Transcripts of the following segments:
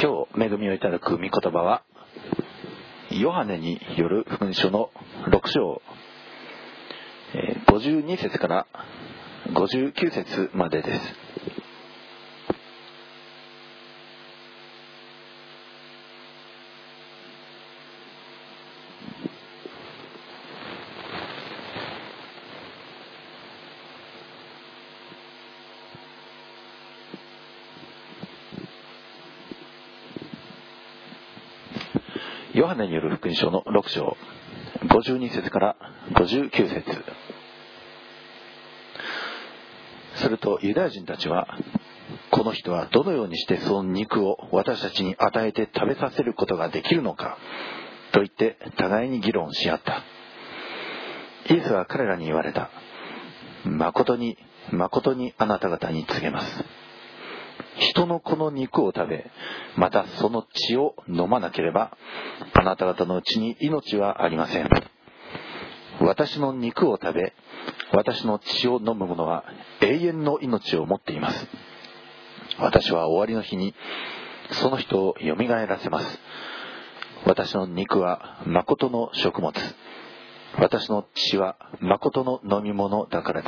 今日恵みをいただく御言葉はヨハネによる福音書の6章52節から59節までです。ヨハネによる福音書の6章52節から59節。するとユダヤ人たちは、この人はどのようにしてその肉を私たちに与えて食べさせることができるのかと言って互いに議論し合った。イエスは彼らに言われた。誠に誠にあなた方に告げます。人の子の肉を食べ、またその血を飲まなければ、あなた方のうちに命はありません。私の肉を食べ、私の血を飲む者は永遠の命を持っています。私は終わりの日にその人をよみがえらせます。私の肉は誠の食物、私の血は誠の飲み物だからです。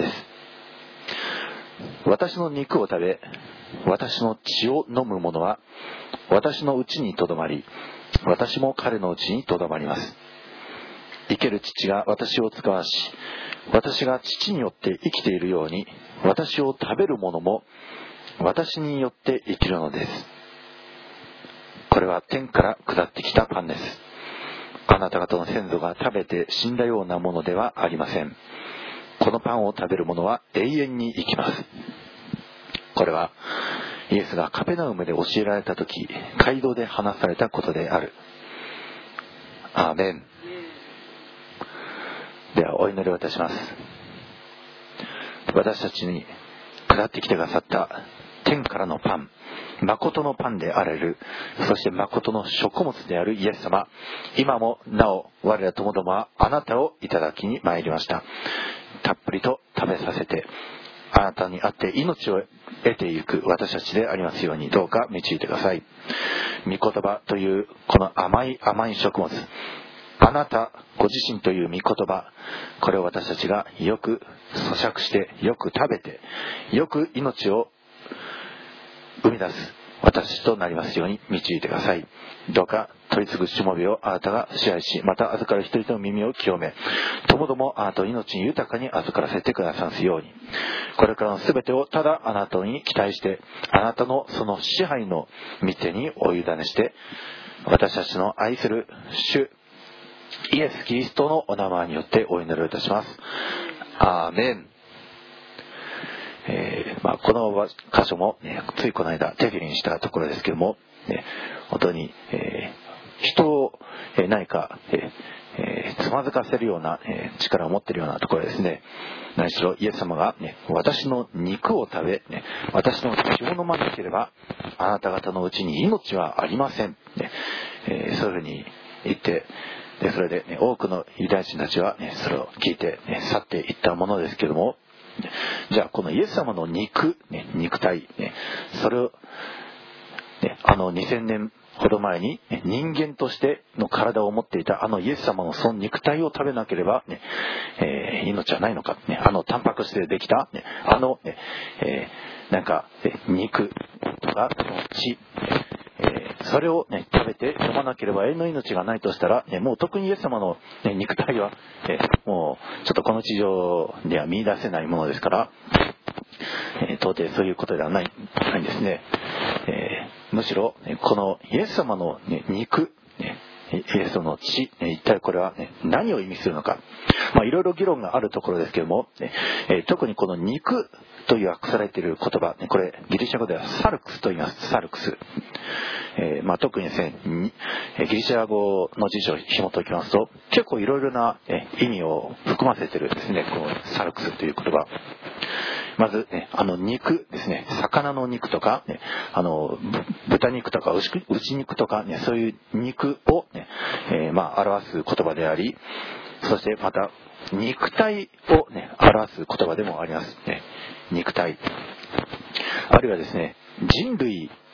私の肉を食べ、私の血を飲む者は私のうちにとどまり、私も彼のうちにとどまります。生ける父が私を使わし、私が父によって生きているように、私を食べる者も私によって生きるのです。これは天から下ってきたパンです。あなた方の先祖が食べて死んだようなものではありません。このパンを食べる者は永遠に生きます。これはイエスがカペナウムで教えられたとき、街道で話されたことである。アーメン。ではお祈りをいたします。私たちに下ってきてくださった天からのパン、誠のパンであられる、そして誠の食物であるイエス様、今もなお我らともどもはあなたをいただきに参りました。たっぷりと食べさせて、あなたにあって命を得ていく私たちでありますように、どうか導いてください。御言葉というこの甘い甘い食物、あなたご自身という御言葉、これを私たちがよく咀嚼して、よく食べて、よく命を生み出す私となりますように導いてください。どうか取り次ぐしもべをあなたが支配し、また預かる一人の耳を清め、ともどもあなたの命に豊かに預からせてくださるように、これからの全てをただあなたに期待して、あなたのその支配の御手にお委ねして、私たちの愛する主イエス・キリストのお名前によってお祈りをいたします。アーメン。この箇所も、ついこの間手切りにしたところですけども、本当に、人を、何か、つまずかせるような、力を持っているようなところですね。何しろイエス様が、私の肉を食べ、私の血を飲まなければあなた方のうちに命はありません、そういうふうに言って、でそれで、多くのユダヤ人たちは、それを聞いて、去っていったものですけども、じゃあこのイエス様の肉、肉体、それを、2000年ほど前に人間としての体を持っていたイエス様のその肉体を食べなければ、命はないのか、タンパク質でできた、なんか肉とか血、それを、食べて飲まなければ永遠の命がないとしたら、もう特にイエス様の、肉体は、もうちょっとこの地上では見出せないものですから、到底そういうことではないんですね。むしろこのイエス様の、肉、イエスの血、一体これは、何を意味するのか、いろいろ議論があるところですけれども、特にこの肉という訳されている言葉、これギリシャ語ではサルクスと言います。サルクス、特にですね、ギリシャ語の辞書を紐解きますと、結構いろいろな意味を含ませているんですね、このサルクスという言葉。まず、肉ですね、魚の肉とか、豚肉とか牛肉とか、そういう肉を、表す言葉であり、そしてまた肉体を、表す言葉でもありますね。肉体、あるいはですね、人類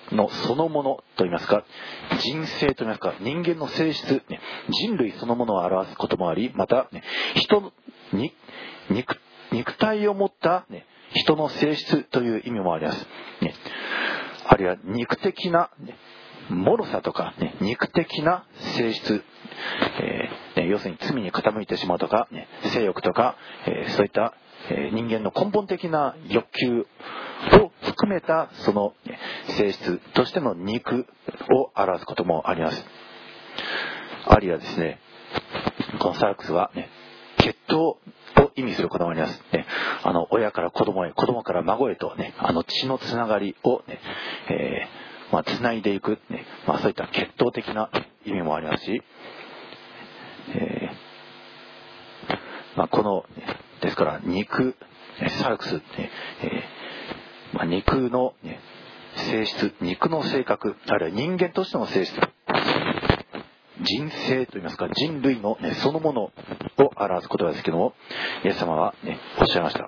のそのものといいますか、人性といいますか、人間の性質、人類そのものを表すこともあり、また、人に肉体を持った、人の性質という意味もあります。あるいは肉的な、脆さとか、肉的な性質、要するに罪に傾いてしまうとか、性欲とか、そういった人間の根本的な欲求を含めたその性質としての肉を表すこともあります。あるいはですね、このサラクスは、血統を意味することもあります。親から子供へ、子供から孫へと、血のつながりを、つないでいく、そういった血統的な意味もありますし、このですから肉、サラクス、肉の性質、肉の性格、あるいは人間としての性質、人性といいますか、人類の、そのものを表す言葉ですけども、イエス様は、おっしゃいました。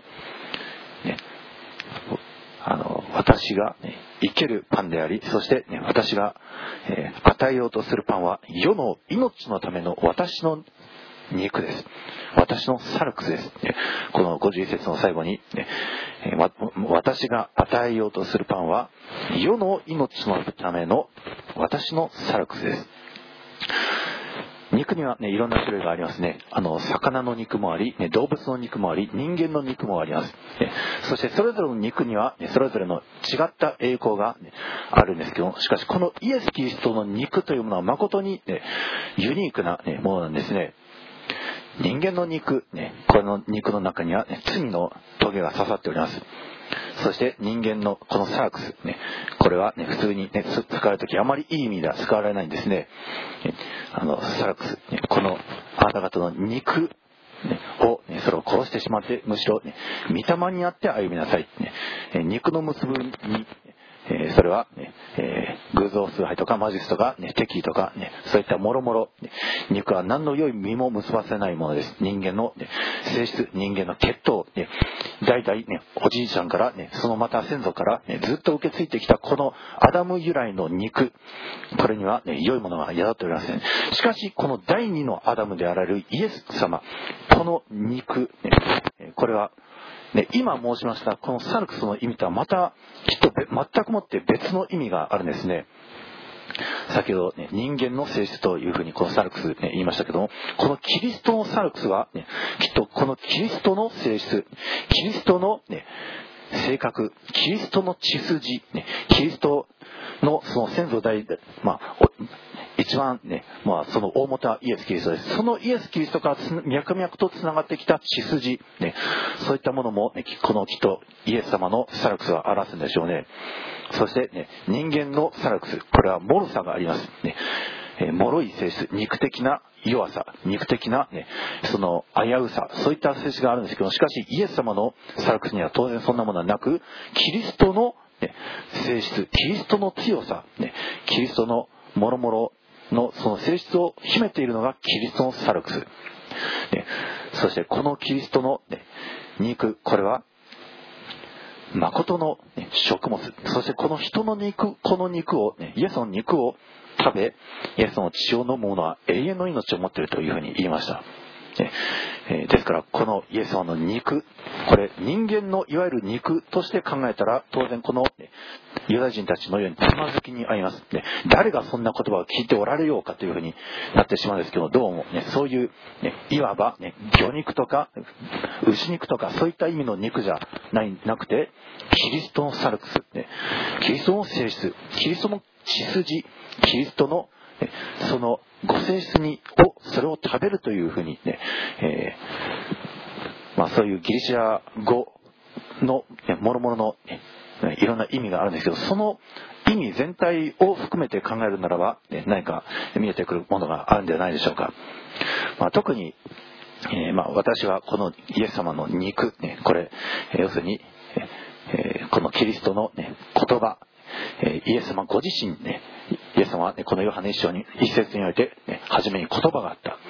私が、生けるパンであり、そして、私が、与えようとするパンは世の命のための私の肉です。私のサラクスです。この51節の最後に、私が与えようとするパンは世の命のための私のサラクスです。肉には、いろんな種類がありますね。魚の肉もあり、動物の肉もあり、人間の肉もあります。そしてそれぞれの肉には、それぞれの違った栄光が、あるんですけども、しかしこのイエス・キリストの肉というものは誠に、ユニークな、ものなんですね。人間の肉、この肉の中には、罪の棘が刺さっております。そして人間のこのサラクス、これは、普通に、使われるときあまりいい意味では使われないんですね。サラクス、このあなた方の肉を、それを殺してしまって、むしろ、御霊にあって歩みなさい。肉の結ぶに、それは、偶像崇拝とか魔術とか、敵意とか、そういったもろもろ、肉は何の良い実も結ばせないものです。人間の、性質、人間の血統、代々、おじいちゃんから、そのまた先祖から、ずっと受け継いできたこのアダム由来の肉、これには、良いものが宿っておりません。しかしこの第二のアダムであられるイエス様、この肉、これは今申しましたこのサルクスの意味とはまたきっと全くもって別の意味があるんですね。先ほど、人間の性質というふうにこのサルクス、言いましたけども、このキリストのサルクスは、きっとこのキリストの性質、キリストの、性格、キリストの血筋、キリストのその先祖代で、一番その大元はイエス・キリストです。そのイエス・キリストから脈々とつながってきた血筋、そういったものも、このきっとイエス様のサラクスは表すんでしょうね。そして、人間のサラクス、これは脆さがあります。脆い性質、肉的な弱さ、肉的な、その危うさ、そういった性質があるんですけど、しかしイエス様のサラクスには当然そんなものはなく、キリストの性質、キリストの強さ、キリストのもろもろのその性質を秘めているのがキリストのサラクス。そしてこのキリストの肉、これは誠の食物、そしてこの人の肉、この肉を、イエスの肉を食べ、イエスの血を飲む者は永遠の命を持っているというふうに言いました。ですからこのイエス様の肉、これ人間のいわゆる肉として考えたら、当然このユダヤ人たちのようにつまずきにあります。誰がそんな言葉を聞いておられようかというふうになってしまうんですけど、どうも、そういう、いわば、魚肉とか牛肉とかそういった意味の肉じゃなくて、キリストのサルクス、キリストの性質、キリストの血筋、キリストのそのご性質それを食べるというふうにそういうギリシャ語の諸々のいろんな意味があるんですけど、その意味全体を含めて考えるならば何か見えてくるものがあるんではないでしょうか。特に私はこのイエス様の肉、これ要するにこのキリストの言葉、イエス様ご自身、イエス様は、このヨハネ一章に一節において、初めに言葉があった。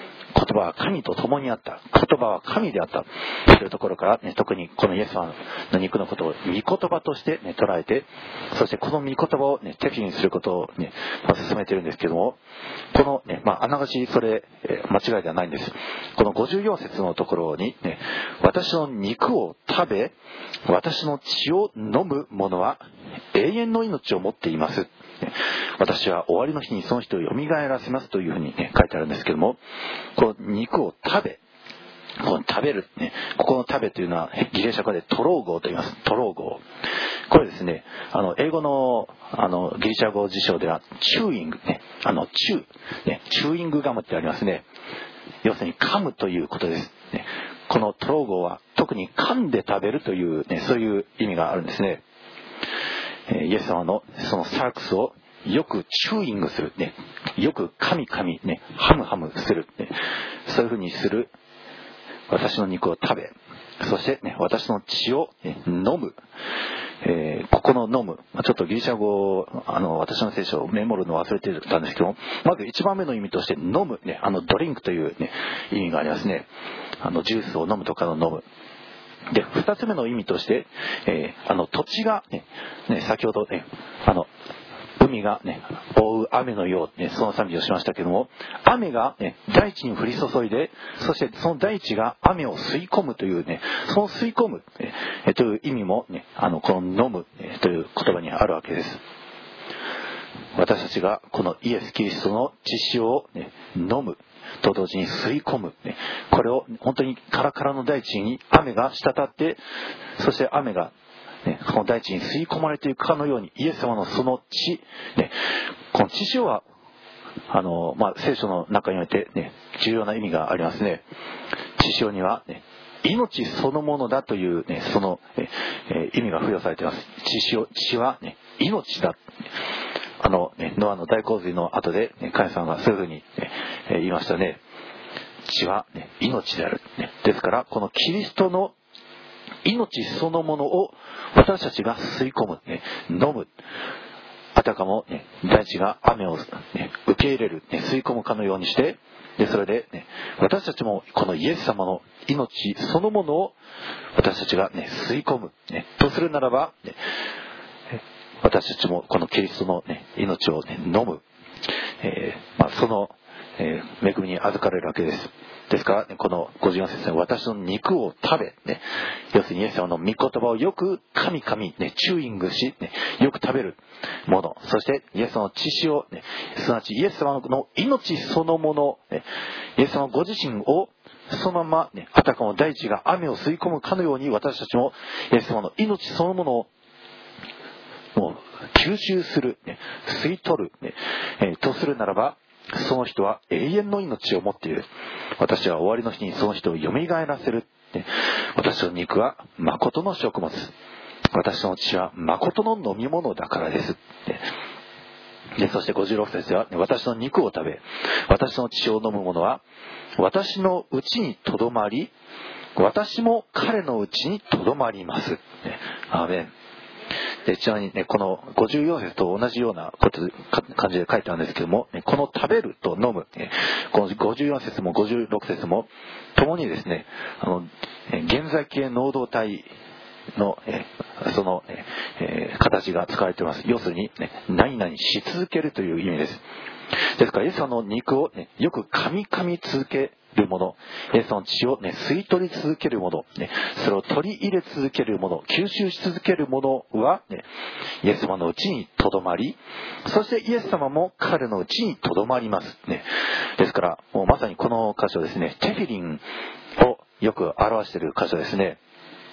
葉は神と共にあった。言葉は神であった。というところから、ね、特にこのイエス様の肉のことを御言葉として、ね、捉えて、そしてこの御言葉を、ね、適宜にすることを、ね、進めているんですけども、この、ね、あながちそれ、間違いではないんです。この54節のところに、ね、私の肉を食べ、私の血を飲む者は永遠の命を持っています。私は終わりの日にその人を蘇らせますというふうに、ね、書いてあるんですけども、この肉を食べ、この食べる、ね、ここの食べというのはギリシャ語でトローゴーと言います。トローゴー。これですね、英語のギリシャ語辞書ではチューイング、ね、チューイングガムってありますね。要するに噛むということです、ね。このトローゴーは特に噛んで食べるという、ね、そういう意味があるんですね。イエス様のそのサークスをよくチューイングする、ね、よく噛み噛み、ね、ハムハムする、ね、そういうふうにする私の肉を食べ、そして、ね、私の血を、ね、飲む、ここの飲む、ちょっとギリシャ語を私の聖書をメモるの忘れてたんですけども、まず一番目の意味として飲む、ね、ドリンクという、ね、意味がありますね。ジュースを飲むとかの飲むで、二つ目の意味として、土地が、ね、先ほどね、海がね、覆う雨のよう、ね、その賛美をしましたけども、雨が、ね、大地に降り注いで、そしてその大地が雨を吸い込むというね、その吸い込む、という意味もね、この飲む、という言葉にあるわけです。私たちがこのイエス・キリストの血潮を、ね、飲むと同時に吸い込む、ね、これを本当にカラカラの大地に雨が滴って、そして雨が、ね、この大地に吸い込まれていくかのように、イエス様のその血、ね、この血潮は聖書の中において、ね、重要な意味がありますね。血潮には、ね、命そのものだという、ね、その、意味が付与されています。血は、ね、命だ。ノアの大洪水の後で、ね、神様がそういうふうに、ね、言いましたね。血は、ね、命である、ね。ですからこのキリストの命そのものを私たちが吸い込む、ね、飲む。あたかも、ね、大地が雨を、ね、受け入れる、ね、吸い込むかのようにして、でそれで、ね、私たちもこのイエス様の命そのものを私たちが、ね、吸い込む、ね、とするならば、ね、私たちもこのキリストの、ね、命を、ね、飲む、その、恵みに預かれるわけです。ですから、ね、この54節で私の肉を食べ、ね、要するにイエス様の御言葉をよく噛み噛み、ね、チューイングし、ね、よく食べるもの、そしてイエス様の血潮、ね、すなわちイエス様の命そのもの、ね、イエス様ご自身をそのまま、ね、あたかも大地が雨を吸い込むかのように、私たちもイエス様の命そのものをもう吸収する、ね、吸い取る、ね、とするならば、その人は永遠の命を持っている。私は終わりの日にその人を蘇らせる、ね、私の肉は誠の食物、私の血は誠の飲み物だからです、ね。でそして56節では、私の肉を食べ私の血を飲む者は私のうちにとどまり、私も彼のうちにとどまります、ね。アーメン。でちなみに、ね、この54節と同じような感じで書いてあるんですけども、ね、この食べると飲む、ね、この54節も56節もともにですね、現在形能動体の、その、形が使われています。要するに、ね、何々し続けるという意味です。ですからイエス様の肉を、ね、よく噛み噛み続けるもの、イエス様の血を、ね、吸い取り続けるもの、ね、それを取り入れ続けるもの、吸収し続けるものは、ね、イエス様のうちにとどまり、そしてイエス様も彼のうちにとどまります、ね。ですからもうまさにこの箇所ですね、テフィリンをよく表している箇所ですね。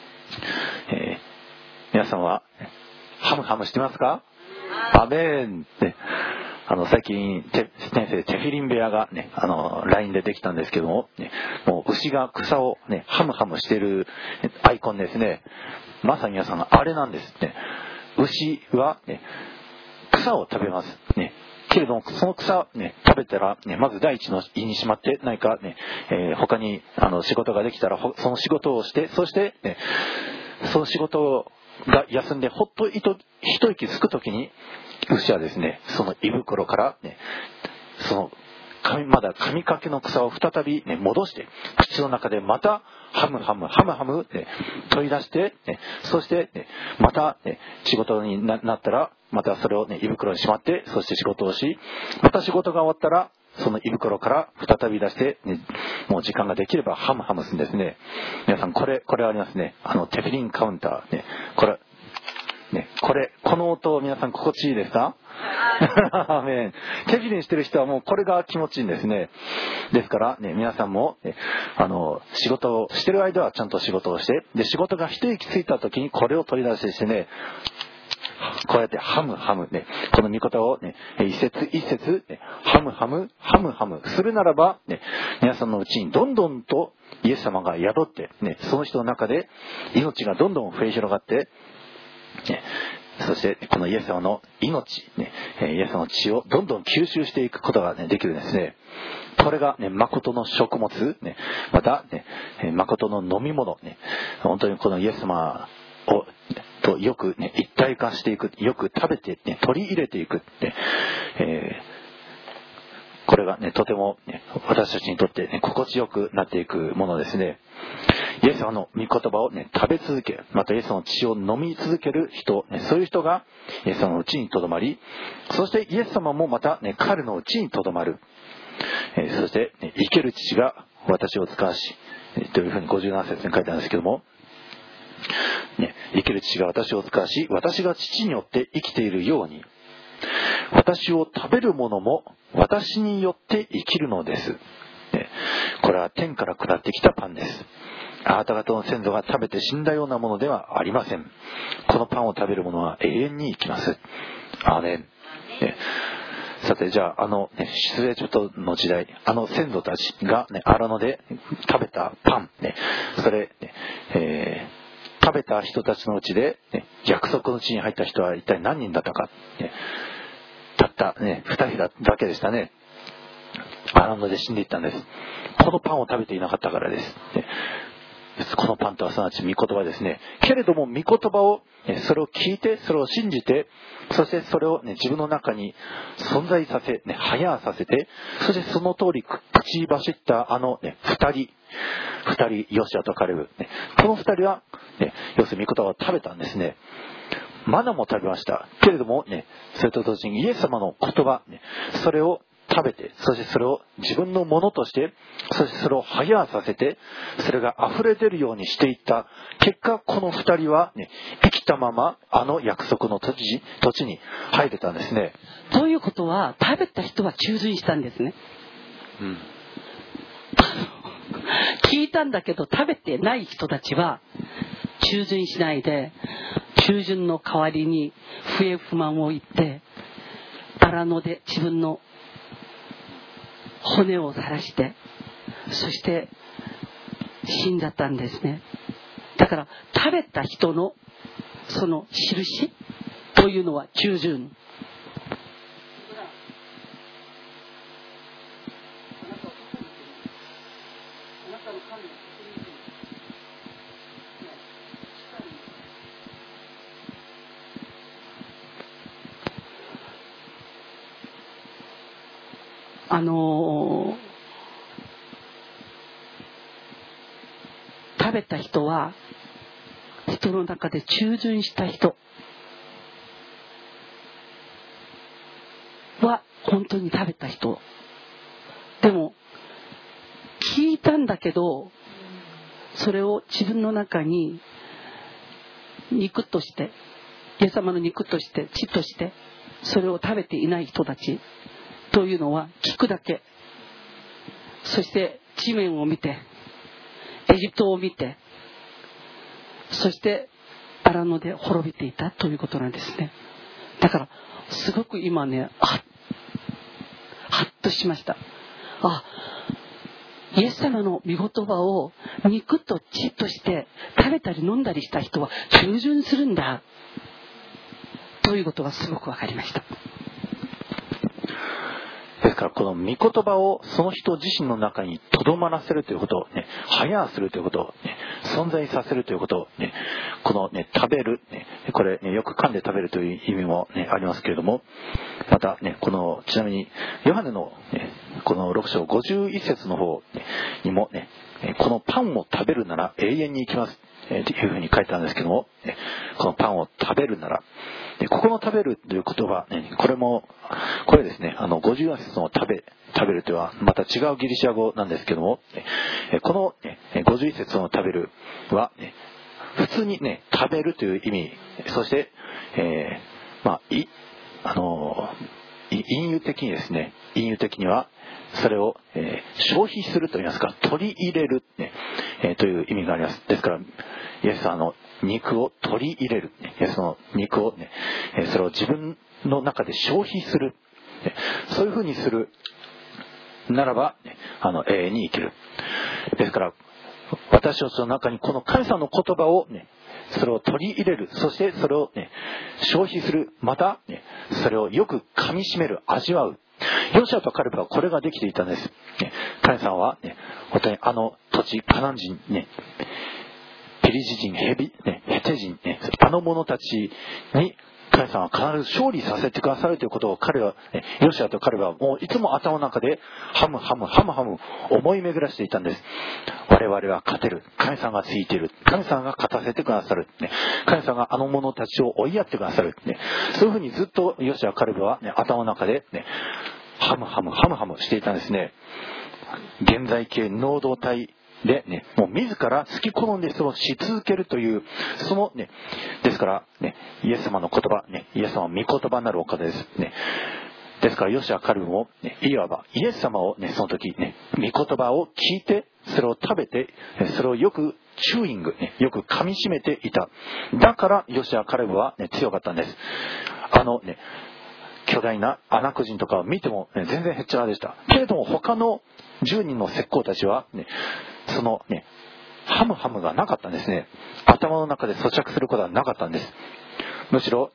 皆さんはハムハムしてますか？アメン、ね。最近先生テフィリン部屋がね、LINE でできたんですけども、ね、もう牛が草をねハムハムしてるアイコンですね。まさに皆さんがあれなんですね。牛は、ね、草を食べますね。けれどもその草、ね、食べたら、ね、まず第一の胃にしまって何かね、他に仕事ができたらその仕事をして、そして、ね、その仕事が休んでほっと一息つくときに牛はですね、その胃袋から、ね、そのまだ噛みかけの草を再び、ね、戻して口の中でまたハムハムハムハム、ね、取り出して、ね、そして、ね、また、ね、仕事に なったらまたそれを、ね、胃袋にしまって、そして仕事をし、また仕事が終わったらその胃袋から再び出して、ね、もう時間ができればハムハムするんですね。皆さんこれありますね。テフリンカウンター、ね、この音皆さん心地いいですか？アーメン。テフリンしてる人はもうこれが気持ちいいんですね。ですからね、皆さんも、ね、仕事をしてる間はちゃんと仕事をして、で仕事が一息ついた時にこれを取り出してね、こうやってハムハムね、この御言葉をね、一節一節、ね、ハムハムハムハムするならば、ね、皆さんのうちにどんどんとイエス様が宿って、ね、その人の中で命がどんどん増え広がって、ね、そしてこのイエス様の命、ね、イエス様の血をどんどん吸収していくことが、ね、できるんですね。これが、ね、誠の食物、ね、また、ね、誠の飲み物、ね、本当にこのイエス様をとよく、ね、一体化していく、よく食べて、ね、取り入れていくって、これが、ね、とても、ね、私たちにとって、ね、心地よくなっていくものですね。イエス様の御言葉を、ね、食べ続け、またイエス様の血を飲み続ける人、ね、そういう人がイエス様のうちにとどまり、そしてイエス様もまた、ね、彼のうちにとどまる。そして、ね、生ける父が私を使わし、というふうに57節に書いてあるんですけども、ね、生ける父が私を使わし、私が父によって生きているように、私を食べる者も私によって生きるのです。これは天から下ってきたパンです。あなた方の先祖が食べて死んだようなものではありません。このパンを食べる者は永遠に生きます。アーメン。さて、じゃあ、出エジプトの時代、先祖たちが、ね、荒野で食べたパン、ね、それ、食べた人たちのうちで、ね、約束の地に入った人は一体何人だったか、ね、たった、ね、2人だけでしたね。荒野で死んでいったんです。このパンを食べていなかったからです。このパンとはすなわち御言葉ですね。けれども御言葉を、それを聞いて、それを信じて、そしてそれを、ね、自分の中に存在させ、ね、はやさせて、そしてその通り口走ったね、2人、ヨシアとカレブ、ね、この2人は、ね、要するに御言葉を食べたんですね。マナも食べました。けれども、ね、それと同時にイエス様の言葉、ね、それを食べて、そしてそれを自分のものとして、そしてそれをはやさせて、それが溢れ出るようにしていった結果、この2人は、ね、生きたまま約束の土地に入れたんですね。 ということは、食べた人は中旬したんですね。 うん、 聞いたんだけど食べてない人たちは中旬しないで、中旬の代わりに不平不満を言って、荒野で自分の骨を晒して、そして死んじゃったんですね。だから食べた人のその印というのは中旬。食べた人は人の中で中旬した人は本当に食べた人。でも聞いたんだけど、それを自分の中に肉として、イエス様の肉として血としてそれを食べていない人たちというのは、聞くだけ、そして地面を見て、エジプトを見て、そして荒野で滅びていたということなんですね。だからすごく今ね、ハッとしました。イエス様の御言葉を肉と血として食べたり飲んだりした人は中旬するんだということがすごく分かりました。 ですからこの御言葉をその人自身の中にとどまらせるということを、ね、はやするということを、ね、存在させるということを、ね、この、ね、食べる、ね、 これ、よく噛んで食べるという意味も、ありますけれども、また、ちなみにヨハネの、この6章51節の方にも、このパンを食べるなら永遠に生きますというふうに書いてあるんですけども、このパンを食べるなら、ここの食べるという言葉、これですね、54節の食べるというのはまた違うギリシャ語なんですけども、この51節の食べるは、普通に食べるという意味、そして、隠喩的にですね、はそれを、消費するといいますか、取り入れる、という意味があります。ですからイエスは肉を取り入れる、その肉を、それを自分の中で消費する、そういうふうにするならば、永遠に生きる。ですから私たちの中にこの神様の言葉をそれを取り入れる、そしてそれを消費する、またそれをよく噛み締める、味わう。ヨシュアとカレブはこれができていたんです。神様は本当に土地、カナン人、ペリジ人、ヘテ人、者たちに神様は必ず勝利させてくださるということをヨシュアとカレブはもういつも頭の中でハム思い巡らしていたんです。我々は勝てる、神様がついている、神様が勝たせてくださる、神様が者たちを追いやってくださる、そういうふうにずっとヨシュア、カレブは、頭の中で、ハムしていたんですね。現在形能動体でもう自ら好き好んでそれをし続けるという、ですからイエス様の言葉、イエス様の御言葉になるお方ですですからヨシュア、カレブもいわばイエス様をその時御言葉を聞いて、それを食べて、それをよくチューイング、よく噛み締めていた。だからヨシュア、カレブは強かったんです。巨大なアナク人とかを見ても、全然へっちゃらでした。けれども他の10人の石膏たちはそのハムがなかったんですね。頭の中で咀嚼することはなかったんです。むしろ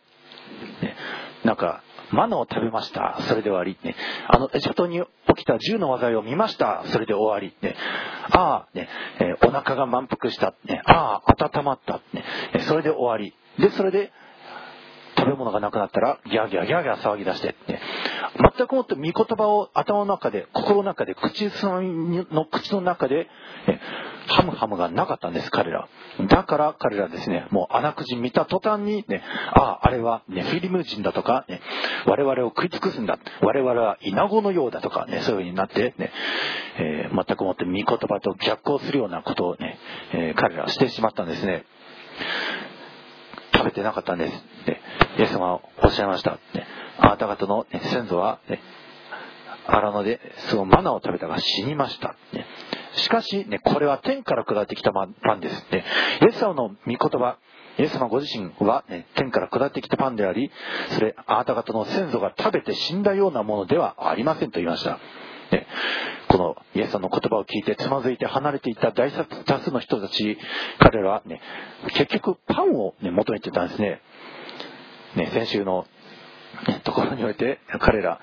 マナを食べました、それで終わり、エジプトに起きた10の災いを見ました、それで終わり、お腹が満腹した、温まった、それで終わりで、それで食べ物がなくなったらギャーギャー騒ぎ出して、全くもって御言葉を頭の中で、心の中で、口の中でハムがなかったんです、彼ら。だから彼らですね、もうアナク人見た途端にあれはフィリム人だとか、我々を食い尽くすんだ、我々はイナゴのようだとかそういう風になって全くもって御言葉と逆行するようなことを彼らはしてしまったんですね。食べてなかったんです。イエス様はおっしゃいました。あなた方の先祖は荒野でそのマナを食べたが死にました。しかしこれは天から下ってきたパンです。イエス様の御言葉、イエス様ご自身は天から下ってきたパンであり、それあなた方の先祖が食べて死んだようなものではありませんと言いました。このイエス様の言葉を聞いてつまずいて離れていった大多数の人たち、彼らは結局パンを求めてたんですね。先週のところにおいて彼ら、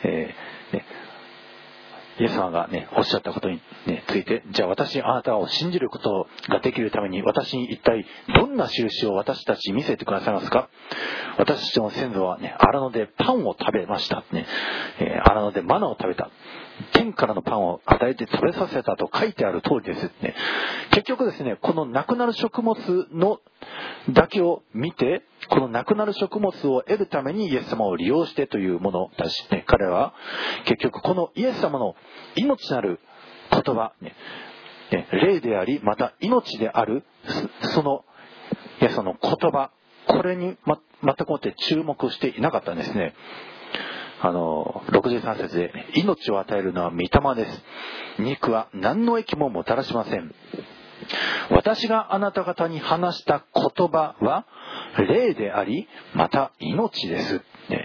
イエス様がおっしゃったことについて、じゃああなたを信じることができるために私に一体どんな印を私たちに見せてくださいますか。私たちの先祖は荒野でパンを食べました、荒野でマナを食べた、天からのパンを与えて食べさせたと書いてある通りです結局ですね、このなくなる食物のだけを見て、このなくなる食物を得るためにイエス様を利用してというものだし、彼は結局このイエス様の命なる言葉、霊でありまた命であるそのイエス様の言葉、これに全くもって注目していなかったんですね。63節で、命を与えるのは御霊です。肉は何の益ももたらしません。私があなた方に話した言葉は霊でありまた命です、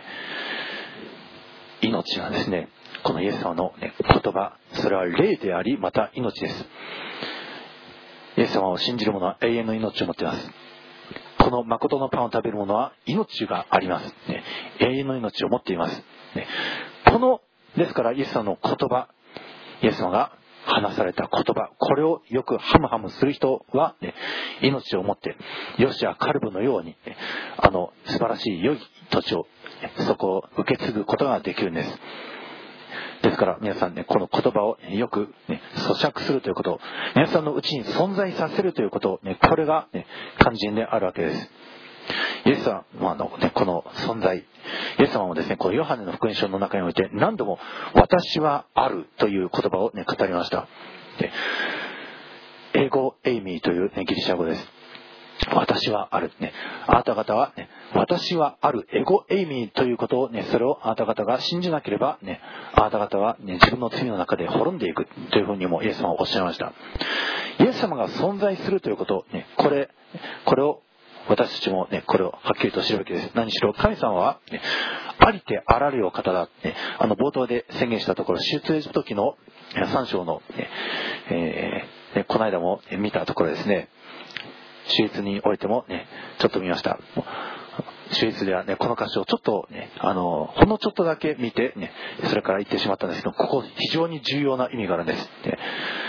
命なんですね。このイエス様の、言葉、それは霊でありまた命です。イエス様を信じる者は永遠の命を持っています。この誠のパンを食べる者は命があります、永遠の命を持っています、ですからイエス様の言葉、イエス様が話された言葉、これをよくハムハムする人は、ね、命をもってヨシアカルブのように素晴らしい良い土地を、そこを受け継ぐことができるんです。ですから皆さんね、この言葉をよく、ね、咀嚼するということを、皆さんのうちに存在させるということを、ね、これが、ね、肝心であるわけです。イエス様の、ね、この存在、イエス様もですね、このヨハネの福音書の中において何度も私はあるという言葉を、ね、語りました。で、英語エイミーという、ね、ギリシャ語です。私はある、ね、あなた方は、ね、私はあるエゴエイミーということを、ね、それをあなた方が信じなければ、ね、あなた方は、ね、自分の罪の中で滅んでいくというふうにもイエス様はおっしゃいました。イエス様が存在するということ、ね、これを私たちも、ね、これをはっきりと知るべきです。何しろ神様は、ね、ありてあられるお方だ、ね、冒頭で宣言したところ、出エジプト記の3章の、ね、この間も見たところですね、手術においてもね、ちょっと見ました。手術ではね、この箇所をちょっとね、ほんのちょっとだけ見てね、それから言ってしまったんですけど、ここ非常に重要な意味があるんです。ね、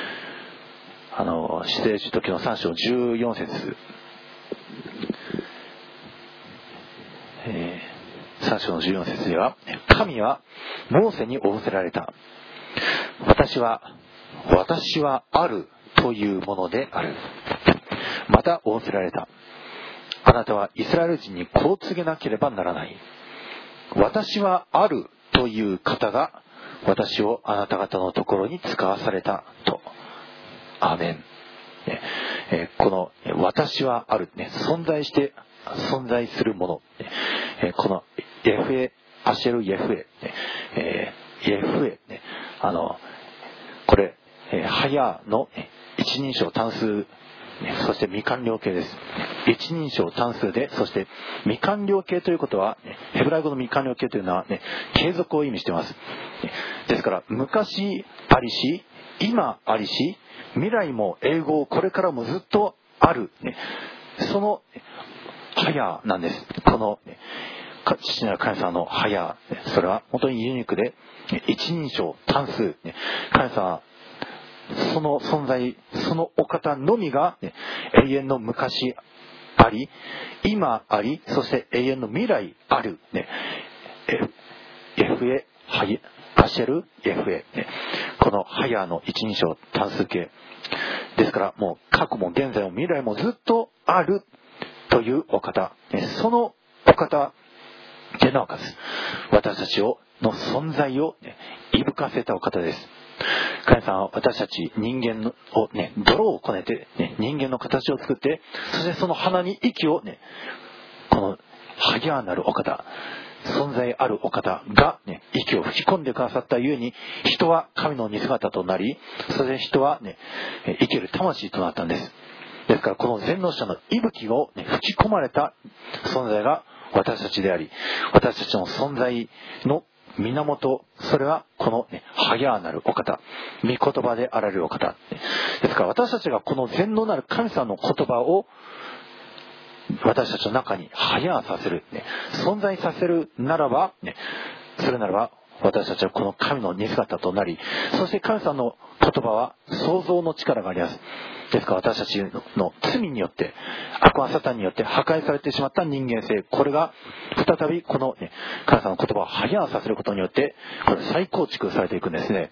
出エジプト記の3章14節。3章の14節では、神はモーセに仰せられた。私はあるというものである。また仰せられた。あなたはイスラエル人にこう告げなければならない。私はあるという方が私をあなた方のところに使わされたと。アーメン。この私はある、ね、存在するもの、このエフエ、アシェル・エフエ、エフエ、これハヤの一人称単数、そして未完了形です。一人称単数で、そして未完了形ということは、ヘブライ語の未完了形というのは、ね、継続を意味しています。ですから昔ありし、今ありし、未来も永劫これからもずっとある、ね、そのハヤなんです。この父なる神様のハヤ、それは本当にユニークで一人称単数、神様はその存在、そのお方のみが、ね、永遠の昔あり、今あり、そして永遠の未来ある、ね、エフエ、アシェル、エフエ、ね、このハヤの一人称単数形ですから、もう過去も現在も未来もずっとあるというお方、そのお方でなおかつ私たちの存在を、ね、いぶかせたお方です。神様は私たち人間を、ね、泥をこねて、ね、人間の形を作って、そしてその鼻に息を、ね、このハギャーなるお方、存在あるお方が、ね、息を吹き込んでくださったゆえに、人は神の似姿となり、それで人は、ね、生ける魂となったんです。ですからこの全能者の息吹を、ね、吹き込まれた存在が私たちであり、私たちの存在の源、それはこの、ね、ハヤーなるお方、御言葉であられるお方ですから、私たちがこの全能なる神様の言葉を私たちの中にハヤーさせる、ね、存在させるならば、ね、それならば私たちはこの神の似姿となり、そして神様の言葉は創造の力があります。ですから私たちの罪によって、悪魔サタンによって破壊されてしまった人間性、これが再びこの、ね、神様の言葉をハヤーさせることによって、これ再構築されていくんですね。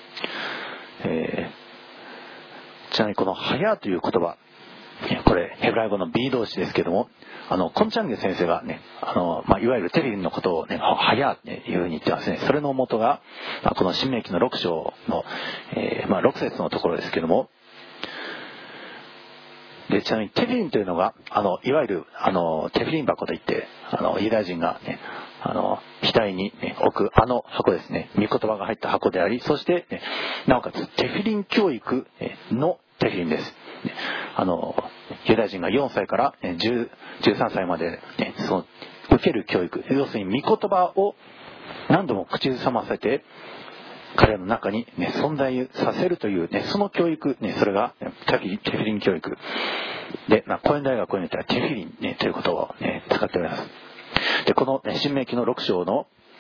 ちなみにこのハヤーという言葉、これヘブライ語の B 動詞ですけども、コンチャンゲ先生がね、いわゆるテフィリンのことをね、ハヤーっていうふうに言ってますね。それの元が、この申命記の6章の、6節のところですけども、で、ちなみにテフィリンというのが、いわゆる、テフィリン箱といって、ユダヤ人がね、額に、ね、置く箱ですね。御言葉が入った箱であり、そして、ね、なおかつテフィリン教育のテフィリンです。ユダヤ人が4歳から13歳まで、ね、その受ける教育、要するに御言葉を何度も口ずさませて彼らの中に、ね、存在させるという、ね、その教育、ね、それがテフィリン教育で、コエン大学によってはテフィリン、ね、という言葉を、ね、使っております。でこの、ね、申命記の6章の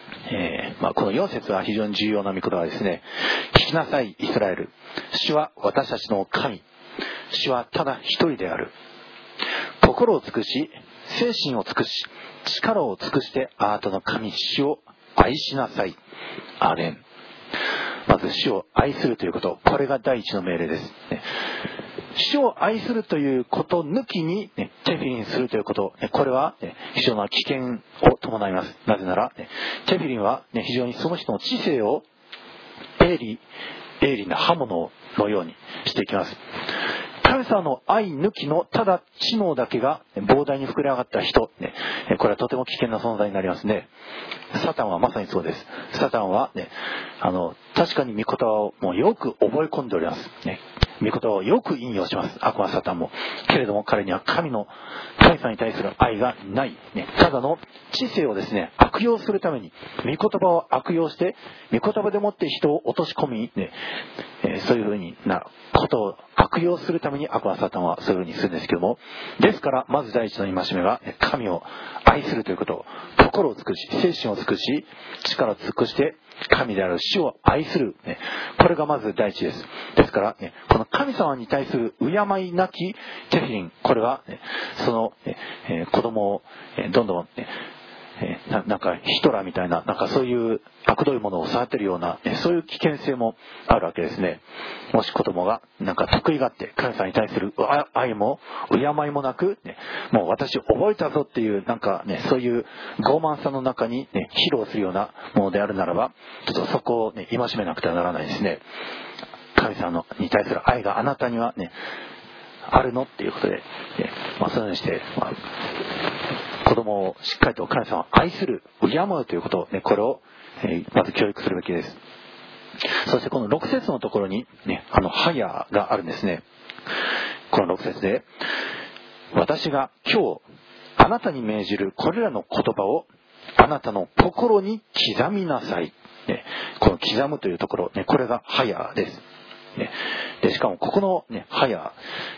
この4節は非常に重要な御言葉ですね。聞きなさいイスラエル、主は私たちの神、主はただ一人である。心を尽くし、精神を尽くし、力を尽くしてあなたの神主を愛しなさい。アーメン。まず主を愛するということ、これが第一の命令です。主を愛するということ抜きに、テフィリンするということ、これは非常な危険を伴います。なぜなら、テフィリンは非常にその人の知性を鋭利な刃物のようにしていきます。神様の愛抜きのただ知能だけが膨大に膨れ上がった人、これはとても危険な存在になりますね。サタンはまさにそうです。サタンは、確かに御言葉をもうよく覚え込んでおります。御言葉をよく引用します。悪魔サタンも。けれども彼には神様に対する愛がない。ただの知性をですね、悪用するために、御言葉を悪用して、御言葉でもって人を落とし込み、そういうふうなことを悪用するために悪魔サタンはそういうふうにするんですけども、ですからまず第一の戒めが神を愛するということ、心を尽くし、精神を尽くし、力を尽くして神である主を愛する、これがまず第一です。ですから、この神様に対する敬いなきテフィリン、これは、その、子供をどんどん、なんかヒトラーみたいな、なんかそういう悪どいものを触ってるような、そういう危険性もあるわけですね。もし子供がなんか得意があって神様に対する愛も敬いもなく、もう私覚えたぞっていうなんかね、そういう傲慢さの中に、披露するようなものであるならば、ちょっとそこを戒めなくてはならないですね。神様に対する愛があなたにはあるのっていうことで、そのようにして、子供をしっかりと神様を愛する、敬うということを、これを、まず教育するべきです。そしてこの6節のところに、ハヤがあるんですね。この6節で、私が今日あなたに命じるこれらの言葉をあなたの心に刻みなさい。この刻むというところ、これがハヤです。でしかもここの、ハヤ、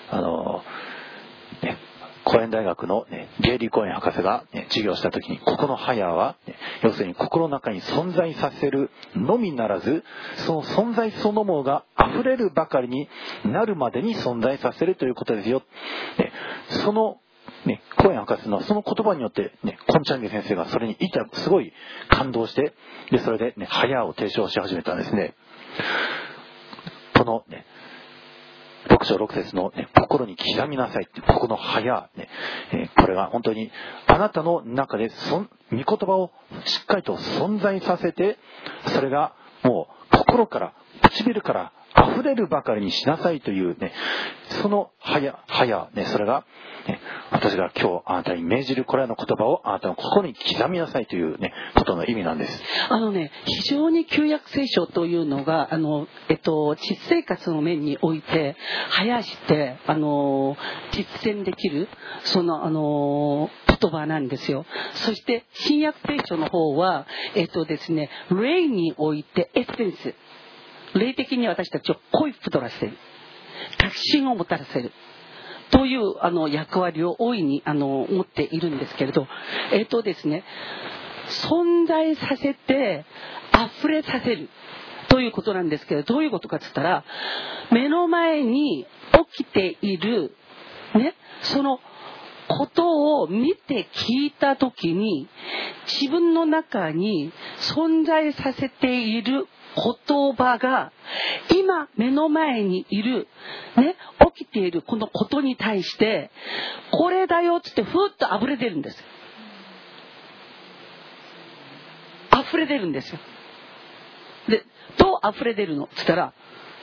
コエン大学の、ゲイリー・コエン博士が、授業したときに、ここのハヤは、要するに心の中に存在させるのみならず、その存在そのものが溢れるばかりになるまでに存在させるということですよ。その、コエン博士のその言葉によって、コンチャンゲ先生がそれにすごい感動して、でそれで、ハヤを提唱し始めたんですね。この6章6節の、心に刻みなさいって、ここのハヤ、これが本当にあなたの中で御言葉をしっかりと存在させて、それがもう心から唇から溢れるばかりにしなさいというそのハヤ、それが、私が今日あなたに命じるこれらの言葉をあなたの心に刻みなさいということの意味なんです。 非常に旧約聖書というのが実生活の面においてハヤして実践できるその言葉なんですよ。そして新約聖書の方はですね、霊においてエッセンス、霊的に私たちを恋太らせる、確信をもたらせるという役割を大いに持っているんですけれど、ですね、存在させて溢れさせるということなんですけど、どういうことかって言ったら、目の前に起きているそのことを見て聞いたときに、自分の中に存在させている言葉が今目の前にいる起きているこのことに対してこれだよっつってふーっと溢れ出るんです。溢れ出るんですよ。で、どう溢れ出るのって言ったら、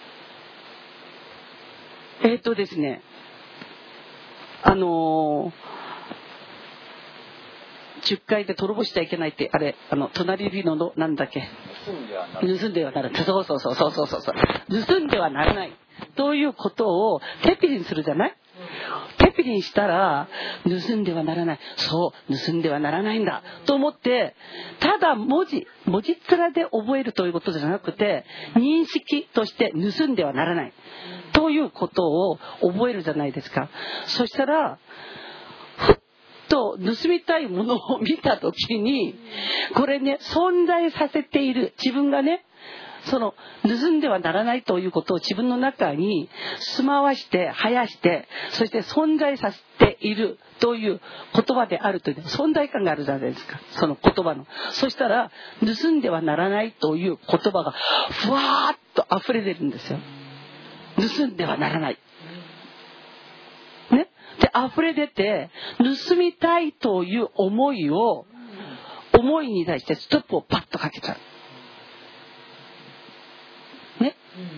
ですね、10階で泥棒しちゃいけないって、あれ隣人のなんだっけ、盗んではならない、そう盗んではならないということをテピリンするじゃない。テピリンしたら盗んではならない、そう盗んではならないんだと思って、ただ文字面で覚えるということじゃなくて、認識として盗んではならないということを覚えるじゃないですか。そしたらふっと盗みたいものを見たときに、これね、存在させている。自分がね、盗んではならないということを自分の中に住まわして生やして、そして存在させているという言葉であるという存在感があるじゃないですか、その言葉の。そしたら盗んではならないという言葉がふわーっと溢れ出るんですよ。盗んではならないね。で溢れ出て、盗みたいという思いに対してストップをパッとかけちゃうね。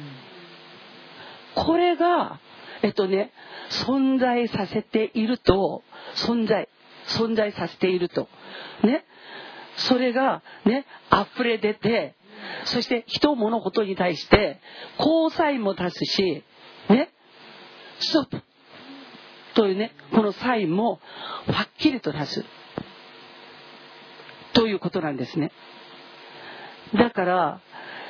これが存在させていると、存在させているとね、それがね溢れ出て、そして人物事に対して交際も出すしね、ストップというね、このサインもはっきりと出すということなんですね。だから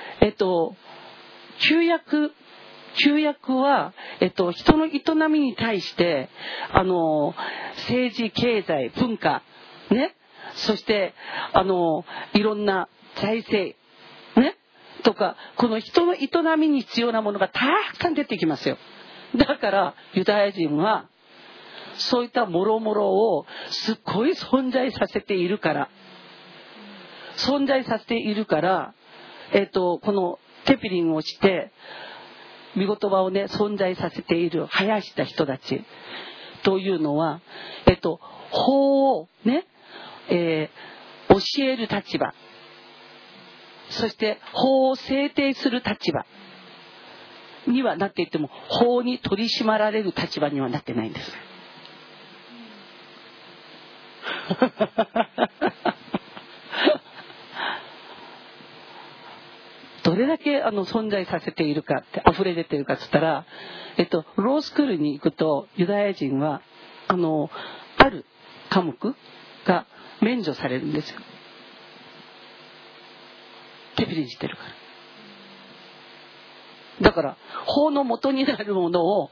旧約は、人の営みに対して政治経済文化ね、そしていろんな財政ねとか、この人の営みに必要なものがたくさん出てきますよ。だからユダヤ人はそういったもろもろをすっごい存在させているから、このテピリンをして御言葉をね存在させている生やした人たちというのは、法をね、教える立場、そして法を制定する立場にはなっていても、法に取り締まられる立場にはなってないんですどれだけ存在させているかって、溢れ出ているかって言ったら、ロースクールに行くとユダヤ人はある科目が免除されるんですよ。テピリンしてるから。だから法の元になるものを